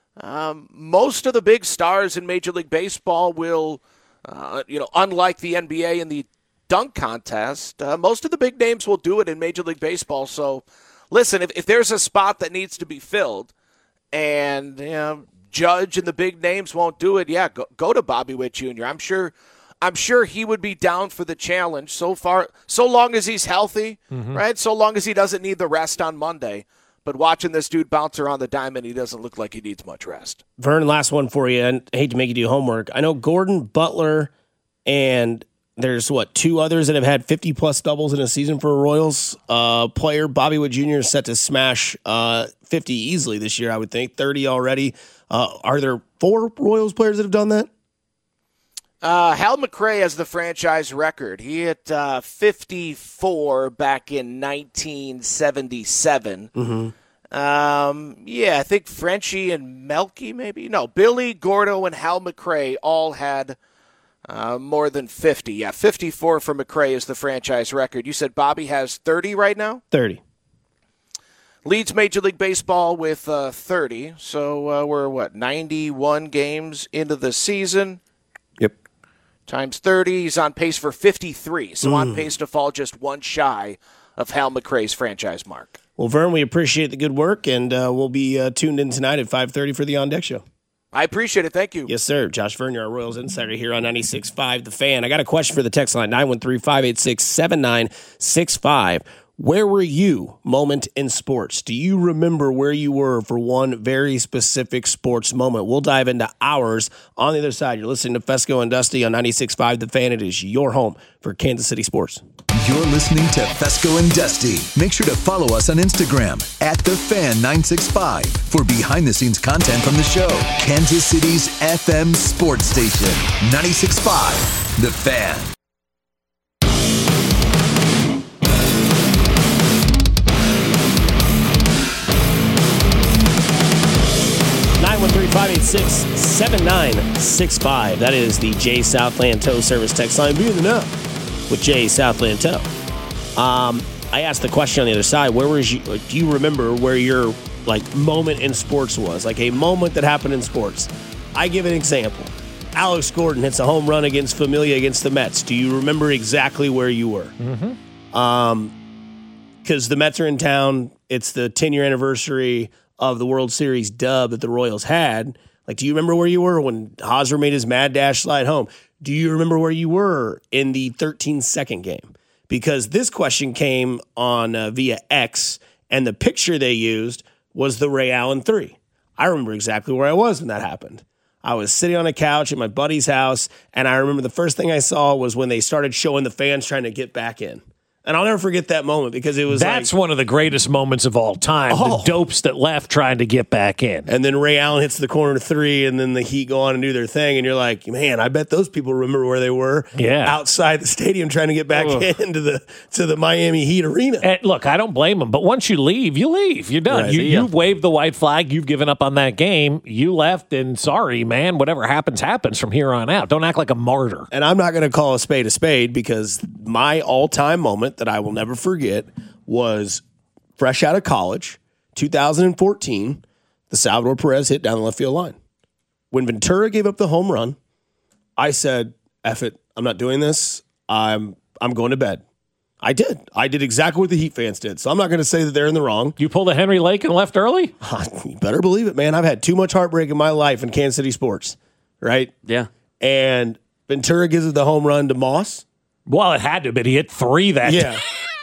Um, most of the big stars in Major League Baseball will, uh, you know, unlike the N B A and the dunk contest, uh, most of the big names will do it in Major League Baseball. So, listen, if, if there's a spot that needs to be filled and, you know, Judge and the big names won't do it, yeah, go, go to Bobby Witt Junior I'm sure I'm sure he would be down for the challenge so far, so long as he's healthy, Mm-hmm. right? So long as he doesn't need the rest on Monday. But watching this dude bounce around the diamond, he doesn't look like he needs much rest. Vern, last one for you, and I hate to make you do homework. I know Gordon, Butler, and there's, what, two others that have had fifty-plus doubles in a season for a Royals uh, player. Bobby Witt Junior is set to smash uh, fifty easily this year, I would think, thirty already. Uh, are there four Royals players that have done that? Uh, Hal McRae has the franchise record. He hit uh, fifty-four back in nineteen seventy-seven. Mm-hmm. Um, yeah, I think Frenchie and Melky maybe. No, Billy, Gordo, and Hal McRae all had uh, more than fifty. Yeah, fifty-four for McRae is the franchise record. You said Bobby has thirty right now? thirty. Leads Major League Baseball with uh, thirty. So uh, we're, what, ninety-one games into the season? Yep. Times thirty, he's on pace for fifty-three. So Mm. on pace to fall just one shy of Hal McRae's franchise mark. Well, Vern, we appreciate the good work, and uh, we'll be uh, tuned in tonight at five thirty for the On Deck Show. I appreciate it. Thank you. Yes, sir. Josh Vernier, our Royals Insider here on ninety-six point five The Fan. I got a question for the text line, nine one three, five eight six, seven nine six five. Where were you moment in sports? Do you remember where you were for one very specific sports moment? We'll dive into ours on the other side. You're listening to Fesco and Dusty on ninety-six point five The Fan. It is your home for Kansas City sports. You're listening to Fesco and Dusty. Make sure to follow us on Instagram at The Fan nine six five for behind-the-scenes content from the show. Kansas City's F M sports station, ninety-six point five The Fan. nine one three, five eight six, seven nine six five. That is the J Southland Tow Service text line. Be in the know with J Southland Tow. Um, I asked the question on the other side. Where was you? Do you remember where your like moment in sports was? Like a moment that happened in sports. I give an example. Alex Gordon hits a home run against Familia against the Mets. Do you remember exactly where you were? Mm-hmm. Um, because the Mets are in town. It's the ten-year anniversary of the World Series dub that the Royals had. Like, do you remember where you were when Hosmer made his mad dash slide home? Do you remember where you were in the thirteen-second game? Because this question came on uh, via X, and the picture they used was the Ray Allen three. I remember exactly where I was when that happened. I was sitting on a couch at my buddy's house, and I remember the first thing I saw was when they started showing the fans trying to get back in. And I'll never forget that moment because it was That's like, one of the greatest moments of all time. Oh. The dopes that left trying to get back in. And then Ray Allen hits the corner three, and then the Heat go on and do their thing. And you're like, man, I bet those people remember where they were Yeah. outside the stadium trying to get back Ugh. into the to the Miami Heat arena. And look, I don't blame them, but once you leave, you leave. You're done. Right. You, See ya. you've waved the white flag. You've given up on that game. You left, and sorry, man, whatever happens, happens from here on out. Don't act like a martyr. And I'm not going to call a spade a spade because my all-time moment that I will never forget was fresh out of college, two thousand fourteen, the Salvador Perez hit down the left field line. When Ventura gave up the home run, I said, F it, I'm not doing this. I'm I'm going to bed. I did. I did exactly what the Heat fans did. So I'm not going to say that they're in the wrong. You pulled a Henry Lake and left early? You better believe it, man. I've had too much heartbreak in my life in Kansas City sports, right? Yeah. And Ventura gives it the home run to Moss. Well, it had to, but he hit three that Yeah.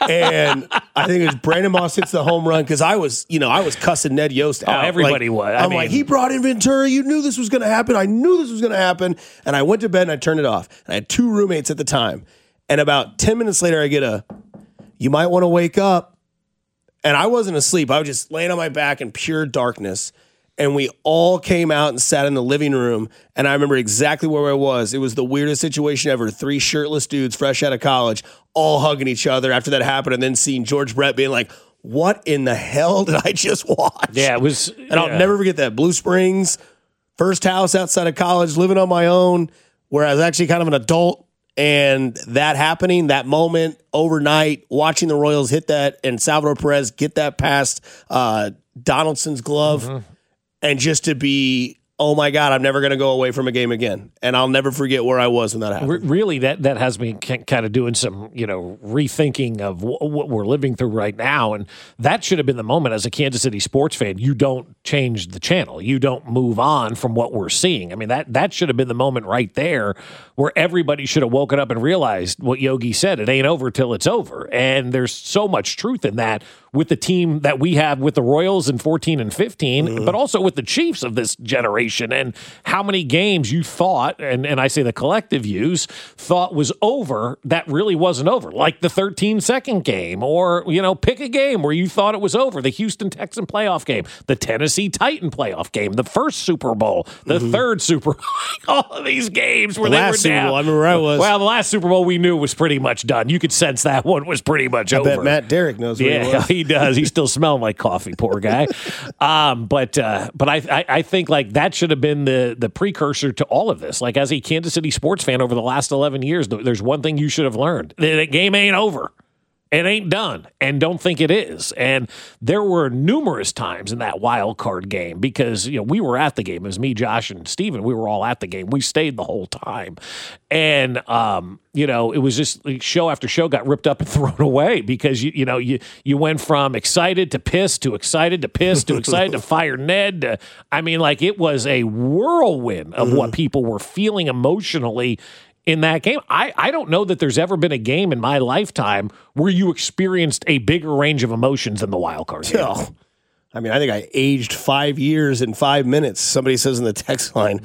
And I think it was Brandon Moss hits the home run because I was, you know, I was cussing Ned Yost Oh, out. everybody Like, was. I I'm mean- like, he brought in Ventura. You knew this was going to happen. I knew this was going to happen. And I went to bed and I turned it off. And I had two roommates at the time. And about ten minutes later, I get a, you might want to wake up. And I wasn't asleep. I was just laying on my back in pure darkness. And we all came out and sat in the living room. And I remember exactly where I was. It was the weirdest situation ever. Three shirtless dudes fresh out of college, all hugging each other after that happened. And then seeing George Brett being like, what in the hell did I just watch? Yeah, it was. And I'll yeah. never forget that. Blue Springs, first house outside of college, living on my own, where I was actually kind of an adult. And that happening, that moment overnight, watching the Royals hit that and Salvador Perez get that past uh, Donaldson's glove. Mm-hmm. And just to be, oh my God, I'm never going to go away from a game again. And I'll never forget where I was when that happened. Re- Really, that, that has me k- kind of doing some, you know, rethinking of w- what we're living through right now. And that should have been the moment as a Kansas City sports fan. You don't change the channel. You don't move on from what we're seeing. I mean, that, that should have been the moment right there where everybody should have woken up and realized what Yogi said. It ain't over till it's over. And there's so much truth in that with the team that we have with the Royals in fourteen and fifteen, mm-hmm. but also with the Chiefs of this generation and how many games you thought, and, and I say the collective views, thought was over that really wasn't over. Like the thirteen second game, or, you know, pick a game where you thought it was over. The Houston Texan playoff game, the Tennessee Titan playoff game, the first Super Bowl, the mm-hmm. third Super Bowl, all of these games where the they last were Super down. Bowl, I remember where I was. Well, the last Super Bowl we knew was pretty much done. You could sense that one was pretty much I over. bet Matt Derrick knows where yeah, he was. he does. He's still smelling like coffee, poor guy. um, but uh, but I, I I think like that should have been the the precursor to all of this. Like as a Kansas City sports fan over the last eleven years, there's one thing you should have learned: the game ain't over. It ain't done, and don't think it is. And there were numerous times in that wild card game because, you know, we were at the game. It was me, Josh, and Steven. We were all at the game. We stayed the whole time. And, um, you know, it was just like show after show got ripped up and thrown away because, you, you know, you, you went from excited to pissed to excited to pissed to excited to fire Ned. To, I mean, like it was a whirlwind of mm-hmm. what people were feeling emotionally in that game. I, I don't know that there's ever been a game in my lifetime where you experienced a bigger range of emotions than the wild card game. Oh, I mean, I think I aged five years in five minutes. Somebody says in the text line,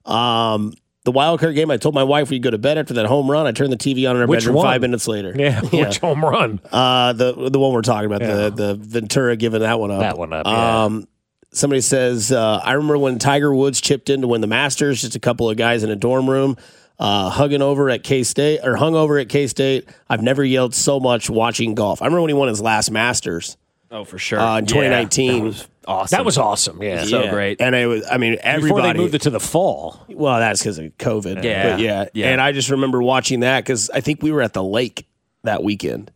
um, the wild card game, I told my wife we'd go to bed after that home run. I turned the T V on in our Which bedroom one? five minutes later. Yeah, yeah. which home run? Uh, the the one we're talking about, Yeah. the, the Ventura giving that one up. That one up, yeah. Um, somebody says, uh, I remember when Tiger Woods chipped in to win the Masters, just a couple of guys in a dorm room. Uh, hugging over at K-State or hung over at K-State. I've never yelled so much watching golf. I remember when he won his last Masters. Oh, for sure. Uh, in twenty nineteen. Yeah, that was awesome. That was awesome. Yeah. So Yeah. great. And it was, I mean, everybody. Before they moved it to the fall. Well, that's because of COVID. Yeah. But yeah. Yeah. And I just remember watching that because I think we were at the lake that weekend.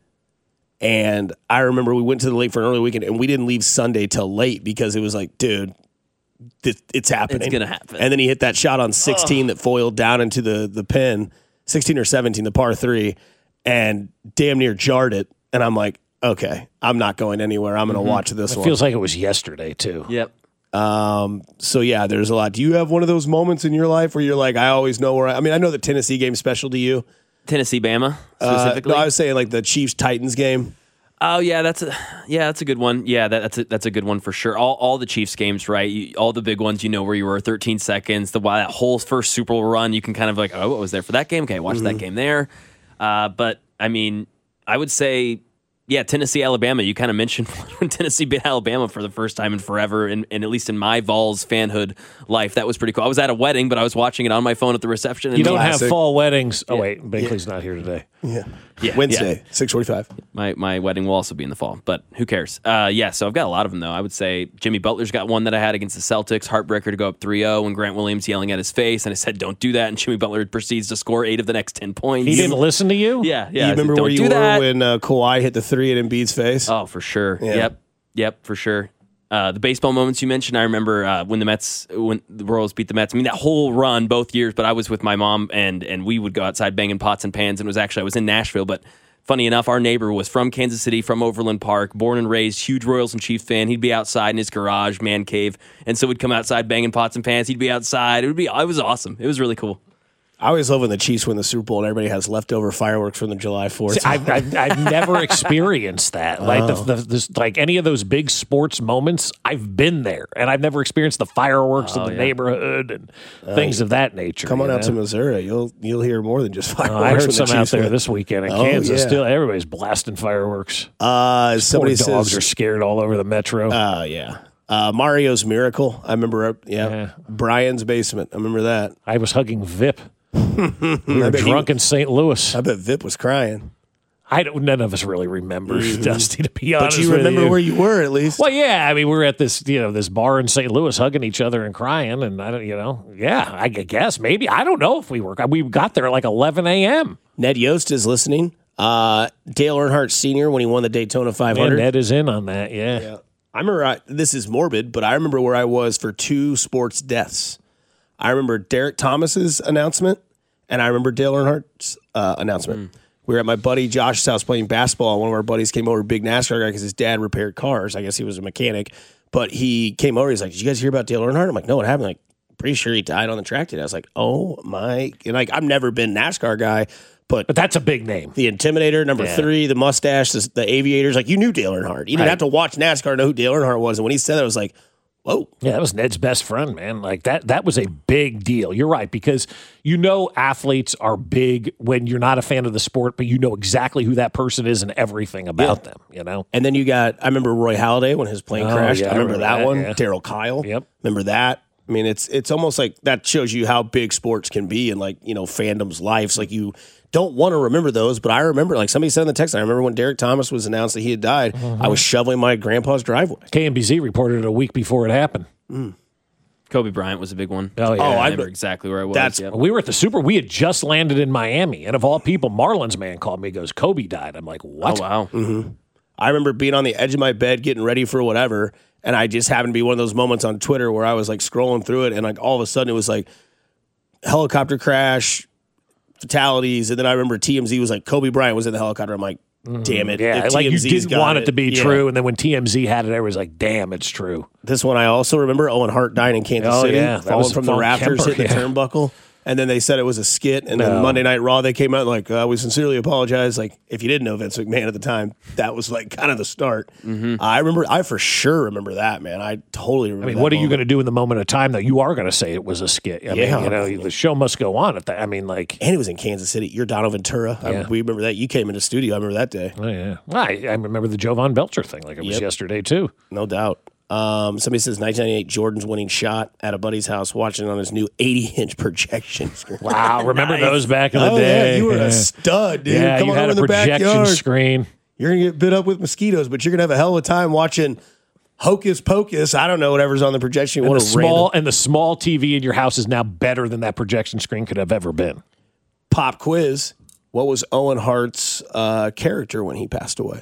And I remember we went to the lake for an early weekend and we didn't leave Sunday till late because it was like, dude, th- it's happening. It's going to happen. And then he hit that shot on sixteen that foiled down into the, the pin, sixteen or seventeen, the par three, and damn near jarred it. And I'm like, okay, I'm not going anywhere. I'm going to Mm-hmm. watch this It one. feels like it was yesterday, too. Yep. Um, so yeah, there's a lot. Do you have one of those moments in your life where you're like, I always know where I, I mean, I know the Tennessee game's special to you. Tennessee, Bama, Uh, specifically. no, I was saying like the Chiefs Titans game. Oh yeah, that's a yeah, that's a good one. Yeah, that, that's a, that's a good one for sure. All all the Chiefs games, right? You, all the big ones, you know where you were. thirteen seconds. The that whole first Super Bowl run, you can kind of like, oh, what was there for that game? Okay, watch Mm-hmm. that game there. Uh, but I mean, I would say, yeah, Tennessee, Alabama. You kind of mentioned when Tennessee beat Alabama for the first time in forever, and, and at least in my Vols fanhood life, that was pretty cool. I was at a wedding, but I was watching it on my phone at the reception. And you don't classic. have fall weddings. Oh, Yeah. wait, Binkley's yeah. not here today. Yeah. Yeah, Wednesday, yeah. six forty-five. My my wedding will also be in the fall, but who cares? Uh, yeah, so I've got a lot of them, though. I would say Jimmy Butler's got one that I had against the Celtics, heartbreaker to go up three oh, and Grant Williams yelling at his face, and I said, don't do that, and Jimmy Butler proceeds to score eight of the next ten points. He didn't listen to you? Yeah, yeah. You remember said, where you do were that. when uh, Kawhi hit the three at Embiid's face? Oh, for sure. Yeah. Yep, yep, for sure. Uh, the baseball moments you mentioned, I remember uh, when the Mets, when the Royals beat the Mets. I mean, that whole run, both years, but I was with my mom, and and we would go outside banging pots and pans, and it was actually, I was in Nashville, but funny enough, our neighbor was from Kansas City, from Overland Park, born and raised, huge Royals and Chiefs fan. He'd be outside in his garage, man cave, and so we'd come outside banging pots and pans. He'd be outside. It would be, it was awesome. It was really cool. I always love when the Chiefs win the Super Bowl and everybody has leftover fireworks from the July fourth. See, I've, I've, I've never experienced that. Like Oh. the, the, this, like any of those big sports moments, I've been there, and I've never experienced the fireworks Oh, of the yeah. neighborhood and Uh, things of that nature. Come on you out know? to Missouri. You'll you'll hear more than just Oh, fireworks. I when heard the some out Chiefs there win. this weekend in Oh, Kansas. yeah. Still, everybody's blasting fireworks. Uh, somebody Poor dogs says, are scared all over the metro. Uh, yeah. Uh, Mario's Miracle. I remember, uh, yeah. Yeah. Brian's Basement. I remember that. I was hugging Vip. We I were bet he- drunk in Saint Louis. I bet Vip was crying. I don't. None of us really remember, Dusty. To be honest, But you with remember you. where you were at least. Well, yeah. I mean, we were at this, you know, this bar in Saint Louis, hugging each other and crying, and I don't, you know, yeah. I guess maybe I don't know if we were. We got there at like eleven a.m. Ned Yost is listening. Uh, Dale Earnhardt Senior when he won the Daytona five Man, hundred. Ned is in on that. Yeah. Yeah. I remember, I, this is morbid, but I remember where I was for two sports deaths. I remember Derek Thomas's announcement, and I remember Dale Earnhardt's uh, announcement. Mm. We were at my buddy Josh's house playing basketball. One of our buddies came over, big NASCAR guy, because his dad repaired cars. I guess he was a mechanic. But he came over. He's like, did you guys hear about Dale Earnhardt? I'm like, no, what happened? Like, pretty sure he died on the track today. I was like, oh, my. And like, I've never been NASCAR guy. But, but that's a big name. The Intimidator, number Yeah. three, the mustache, the, the Aviators. Like, you knew Dale Earnhardt. You didn't Right. have to watch NASCAR to know who Dale Earnhardt was. And when he said that, I was like, whoa. Yeah, that was Ned's best friend, man. Like that that was a big deal. You're right, because you know athletes are big when you're not a fan of the sport, but you know exactly who that person is and everything about Yeah. them, you know? And then you got, I remember Roy Halladay when his plane Oh, crashed. yeah, I remember, I remember that, that, one. yeah. Daryl Kyle. Yep. Remember that? I mean, it's it's almost like that shows you how big sports can be and like, you know, fandom's lives. Like you don't want to remember those, but I remember, like somebody said in the text, I remember when Derek Thomas was announced that he had died, Mm-hmm. I was shoveling my grandpa's driveway. K M B Z reported it a week before it happened. Mm. Kobe Bryant was a big one. Oh, yeah. I Oh, I remember exactly where I was. that's- yep. We were at the Super. We had just landed in Miami, and of all people, Marlins man called me. He goes, "Kobe died." I'm like, "What?" Oh, wow. Mm-hmm. I remember being on the edge of my bed getting ready for whatever, and I just happened to be one of those moments on Twitter where I was like scrolling through it, and like all of a sudden it was like helicopter crash, fatalities, and then I remember T M Z was like Kobe Bryant was in the helicopter. I'm like, damn it. Yeah, if like you T M Z's didn't got want it to be yeah. true, and then when T M Z had it, everybody was like, "Damn, it's true." This one I also remember Owen Hart dying in Kansas Oh, City, yeah. That falling was from the Von rafters, Kemper, hitting the yeah. turnbuckle. And then they said it was a skit. And then No. Monday Night Raw, they came out like, uh, we sincerely apologize. Like, if you didn't know Vince McMahon at the time, that was like kind of the start. Mm-hmm. I remember, I for sure remember that, man. I totally remember I mean, that what are you moment. going to do in the moment of time, though? You are going to say it was a skit. I Yeah. mean, you know, the show must go on at that. I mean, like, And it was in Kansas City. You're Dono Ventura. I, Yeah. we remember that. You came into studio. I remember that day. oh yeah, well, I, I remember the Jovan Belcher thing, like it was Yep. yesterday too. No doubt. Um, somebody says nineteen ninety-eight Jordan's winning shot at a buddy's house watching on his new eighty inch projection screen. Wow, remember Nice. those back in the Oh, day? Yeah, you were Yeah. a stud, dude. Yeah, Come you on had over a in the projection backyard. screen. You're going to get bit up with mosquitoes, but you're going to have a hell of a time watching Hocus Pocus. I don't know, whatever's on the projection. And What the a small random and the small T V in your house is now better than that projection screen could have ever been. pop quiz. What was Owen Hart's uh, character when he passed away?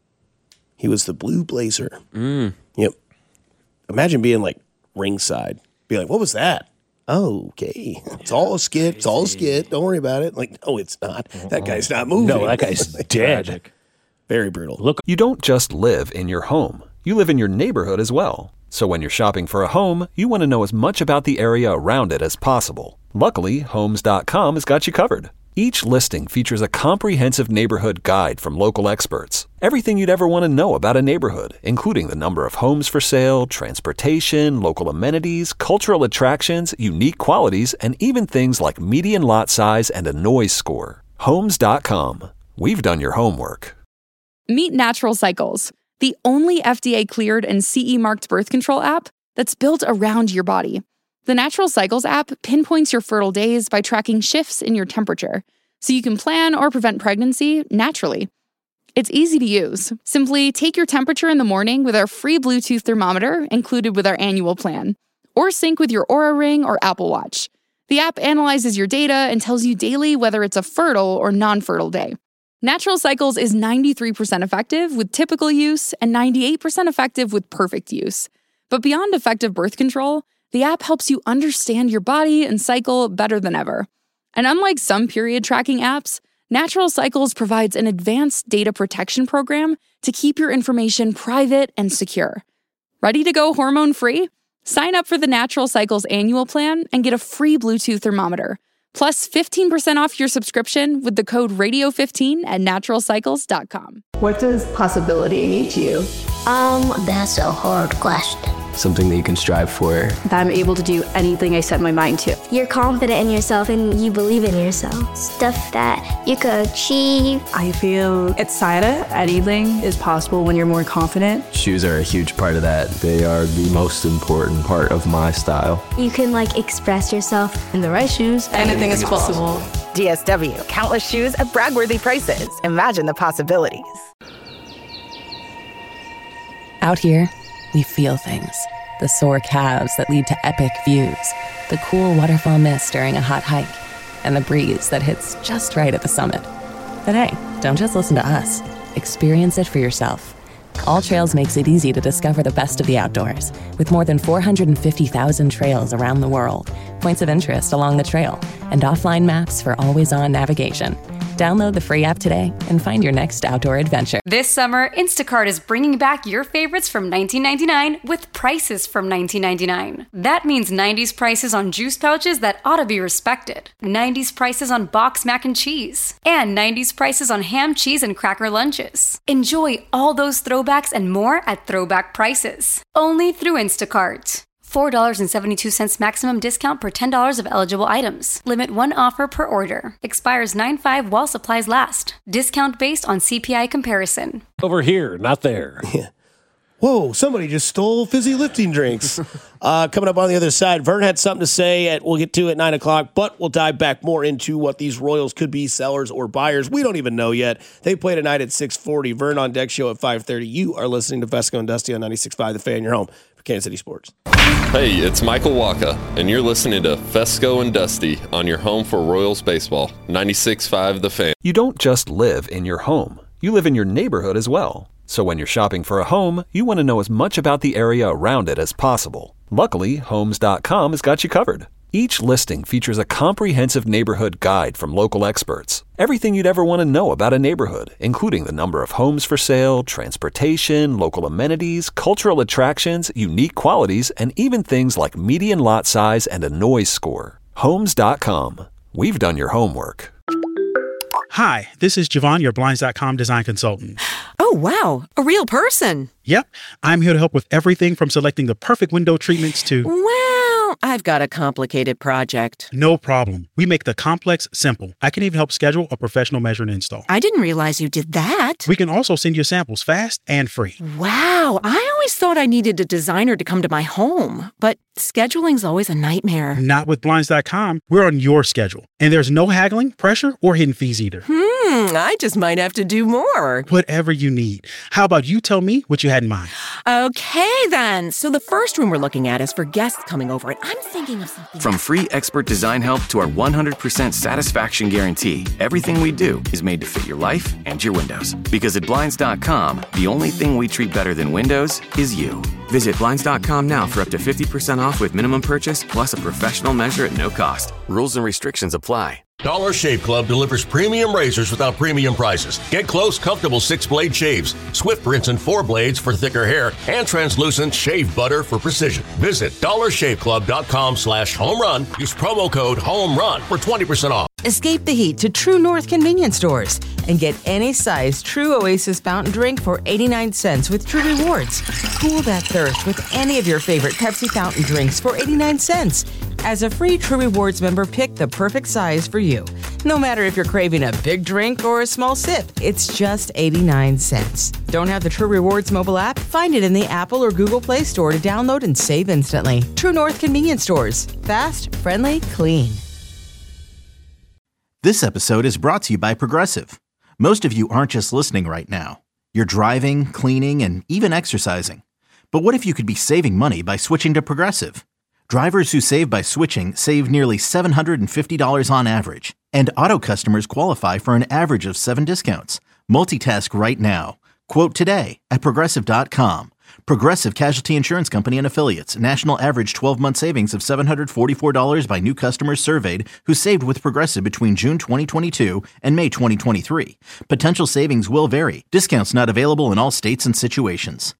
He was the Blue Blazer. Mm. Yep. Imagine being like ringside. Be like, what was that? Oh, okay. It's all a skit. It's all a skit. Don't worry about it. Like, no, it's not. That guy's not moving. No, that guy's dead. Tragic. Very brutal. Look, You don't just live in your home, you live in your neighborhood as well. So when you're shopping for a home, you want to know as much about the area around it as possible. Luckily, Homes dot com has got you covered. Each listing features a comprehensive neighborhood guide from local experts. Everything you'd ever want to know about a neighborhood, including the number of homes for sale, transportation, local amenities, cultural attractions, unique qualities, and even things like median lot size and a noise score. Homes dot com. We've done your homework. Meet Natural Cycles, the only F D A-cleared and C E-marked birth control app that's built around your body. The Natural Cycles app pinpoints your fertile days by tracking shifts in your temperature, so you can plan or prevent pregnancy naturally. It's easy to use. Simply take your temperature in the morning with our free Bluetooth thermometer included with our annual plan, or sync with your Oura Ring or Apple Watch. The app analyzes your data and tells you daily whether it's a fertile or non-fertile day. Natural Cycles is ninety-three percent effective with typical use and ninety-eight percent effective with perfect use. But beyond effective birth control, the app helps you understand your body and cycle better than ever. And unlike some period tracking apps, Natural Cycles provides an advanced data protection program to keep your information private and secure. Ready to go hormone-free? Sign up for the Natural Cycles annual plan and get a free Bluetooth thermometer, plus fifteen percent off your subscription with the code radio fifteen at natural cycles dot com. What does possibility mean to you? Um, that's a hard question. Something that you can strive for. That I'm able to do anything I set my mind to. You're confident in yourself and you believe in yourself. Stuff that you could achieve. I feel excited. Anything is possible when you're more confident. Shoes are a huge part of that. They are the most important part of my style. You can like express yourself. In the right shoes, anything is possible. D S W, countless shoes at brag-worthy prices. Imagine the possibilities. Out here, we feel things. The sore calves that lead to epic views, the cool waterfall mist during a hot hike, and the breeze that hits just right at the summit. But hey, don't just listen to us. Experience it for yourself. All Trails makes it easy to discover the best of the outdoors, with more than four hundred fifty thousand trails around the world, points of interest along the trail, and offline maps for always-on navigation. Download the free app today and find your next outdoor adventure. This summer, Instacart is bringing back your favorites from nineteen ninety-nine with prices from nineteen ninety-nine. That means nineties prices on juice pouches that ought to be respected, nineties prices on boxed mac and cheese, and nineties prices on ham, cheese, and cracker lunches. Enjoy all those throwbacks and more at throwback prices. Only through Instacart. four dollars and seventy-two cents maximum discount per ten dollars of eligible items. Limit one offer per order. Expires nine five while supplies last. Discount based on C P I comparison. Over here, not there. Yeah. Whoa, somebody just stole fizzy lifting drinks. uh, coming up on the other side, Vern had something to say. At we'll get to at nine o'clock, but we'll dive back more into what these Royals could be, sellers or buyers. We don't even know yet. They play tonight at six forty. Vern on deck show at five thirty. You are listening to Fesco and Dusty on ninety-six point five The Fan, your home for Kansas City Sports. Hey, it's Michael Waka, and you're listening to Fesco and Dusty on your home for Royals baseball, ninety-six point five The Fan. You don't just live in your home. You live in your neighborhood as well. So when you're shopping for a home, you want to know as much about the area around it as possible. Luckily, Homes dot com has got you covered. Each listing features a comprehensive neighborhood guide from local experts. Everything you'd ever want to know about a neighborhood, including the number of homes for sale, transportation, local amenities, cultural attractions, unique qualities, and even things like median lot size and a noise score. Homes dot com. We've done your homework. Hi, this is Javon, your Blinds dot com design consultant. Oh, wow. A real person. Yep. I'm here to help with everything from selecting the perfect window treatments to... Well, I've got a complicated project. No problem. We make the complex simple. I can even help schedule a professional measure and install. I didn't realize you did that. We can also send you samples fast and free. Wow. I always thought I needed a designer to come to my home, but scheduling's always a nightmare. Not with Blinds dot com. We're on your schedule. And there's no haggling, pressure, or hidden fees either. Hmm, I just might have to do more. Whatever you need. How about you tell me what you had in mind? Okay, then. So the first room we're looking at is for guests coming over, and I'm thinking of something. From free expert design help to our one hundred percent satisfaction guarantee, everything we do is made to fit your life and your windows. Because at Blinds dot com, the only thing we treat better than windows is you. Visit Blinds dot com now for up to fifty percent off with minimum purchase plus a professional measure at no cost. Rules and restrictions apply. Dollar Shave Club delivers premium razors without premium prices. Get close, comfortable six-blade shaves, Swift rinse and four blades for thicker hair, and translucent shave butter for precision. Visit dollar shave club dot com slash home run. Use promo code HOMERUN for twenty percent off. Escape the heat to True North convenience stores and get any size True Oasis fountain drink for eighty-nine cents with True Rewards. Cool that thirst with any of your favorite Pepsi fountain drinks for eighty-nine cents. As a free True Rewards member, pick the perfect size for you. No matter if you're craving a big drink or a small sip, it's just eighty-nine cents. Don't have the True Rewards mobile app? Find it in the Apple or Google Play Store to download and save instantly. True North Convenience Stores. Fast, friendly, clean. This episode is brought to you by Progressive. Most of you aren't just listening right now. You're driving, cleaning, and even exercising. But what if you could be saving money by switching to Progressive? Drivers who save by switching save nearly seven hundred fifty dollars on average. And auto customers qualify for an average of seven discounts. Multitask right now. Quote today at Progressive dot com. Progressive Casualty Insurance Company and Affiliates. National average twelve-month savings of seven hundred forty-four dollars by new customers surveyed who saved with Progressive between June twenty twenty-two and May twenty twenty-three. Potential savings will vary. Discounts not available in all states and situations.